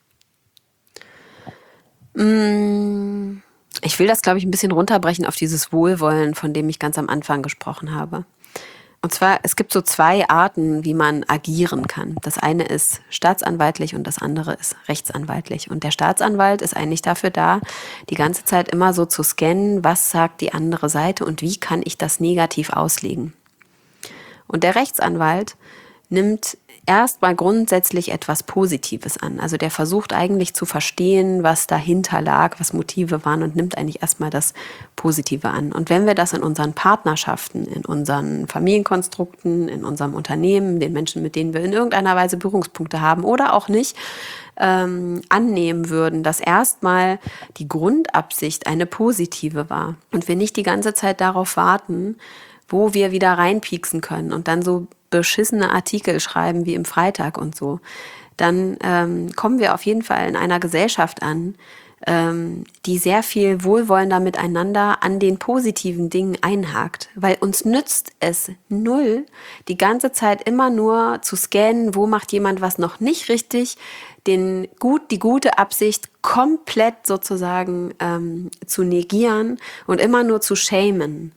Mm. Ich will das, glaube ich, ein bisschen runterbrechen auf dieses Wohlwollen, von dem ich ganz am Anfang gesprochen habe. Und zwar, es gibt so zwei Arten, wie man agieren kann. Das eine ist staatsanwaltlich und das andere ist rechtsanwaltlich. Und der Staatsanwalt ist eigentlich dafür da, die ganze Zeit immer so zu scannen, was sagt die andere Seite und wie kann ich das negativ auslegen. Und der Rechtsanwalt, nimmt erstmal grundsätzlich etwas Positives an. Also der versucht eigentlich zu verstehen, was dahinter lag, was Motive waren und nimmt eigentlich erstmal das Positive an. Und wenn wir das in unseren Partnerschaften, in unseren Familienkonstrukten, in unserem Unternehmen, den Menschen, mit denen wir in irgendeiner Weise Berührungspunkte haben oder auch nicht, ähm, annehmen würden, dass erstmal die Grundabsicht eine positive war und wir nicht die ganze Zeit darauf warten, wo wir wieder reinpieksen können und dann so beschissene Artikel schreiben wie im Freitag und so, dann ähm, kommen wir auf jeden Fall in einer Gesellschaft an, ähm, die sehr viel wohlwollender miteinander an den positiven Dingen einhakt. Weil uns nützt es null, die ganze Zeit immer nur zu scannen, wo macht jemand was noch nicht richtig, den gut, die gute Absicht komplett sozusagen ähm, zu negieren und immer nur zu shamen.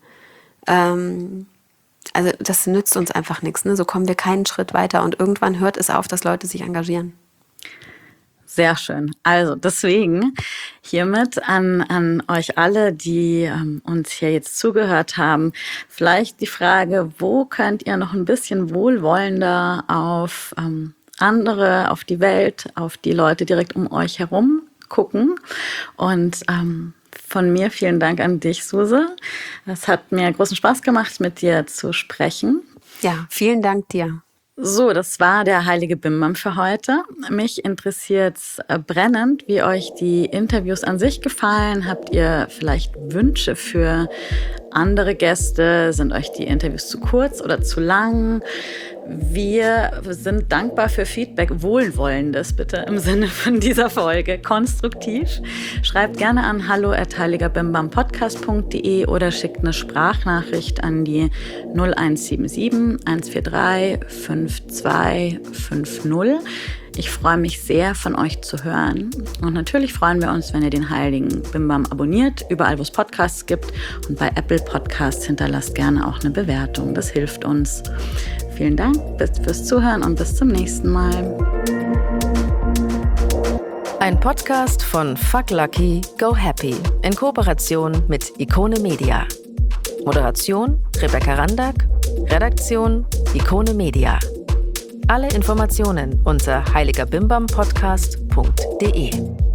Ähm, Also das nützt uns einfach nichts. Ne? So kommen wir keinen Schritt weiter und irgendwann hört es auf, dass Leute sich engagieren. Sehr schön. Also deswegen hiermit an, an euch alle, die ähm, uns hier jetzt zugehört haben, vielleicht die Frage, wo könnt ihr noch ein bisschen wohlwollender auf ähm, andere, auf die Welt, auf die Leute direkt um euch herum gucken und ähm, von mir vielen Dank an dich, Suse. Es hat mir großen Spaß gemacht, mit dir zu sprechen. Ja, vielen Dank dir. So, das war der Heilige Bimbam für heute. Mich interessiert brennend, wie euch die Interviews an sich gefallen. Habt ihr vielleicht Wünsche für andere Gäste? Sind euch die Interviews zu kurz oder zu lang? Wir sind dankbar für Feedback, Wohlwollendes bitte im Sinne von dieser Folge, konstruktiv. Schreibt gerne an hallo at heiligerbimbampodcast punkt de oder schickt eine Sprachnachricht an die null eins sieben sieben eins vier drei fünf zwei fünf null. Ich freue mich sehr, von euch zu hören. Und natürlich freuen wir uns, wenn ihr den Heiligen Bimbam abonniert, überall, wo es Podcasts gibt. Und bei Apple Podcasts hinterlasst gerne auch eine Bewertung. Das hilft uns. Vielen Dank fürs Zuhören und bis zum nächsten Mal. Ein Podcast von Fuck Lucky, Go Happy in Kooperation mit Ikone Media. Moderation Rebecca Randack, Redaktion Ikone Media. Alle Informationen unter heiligerbimbampodcast punkt de.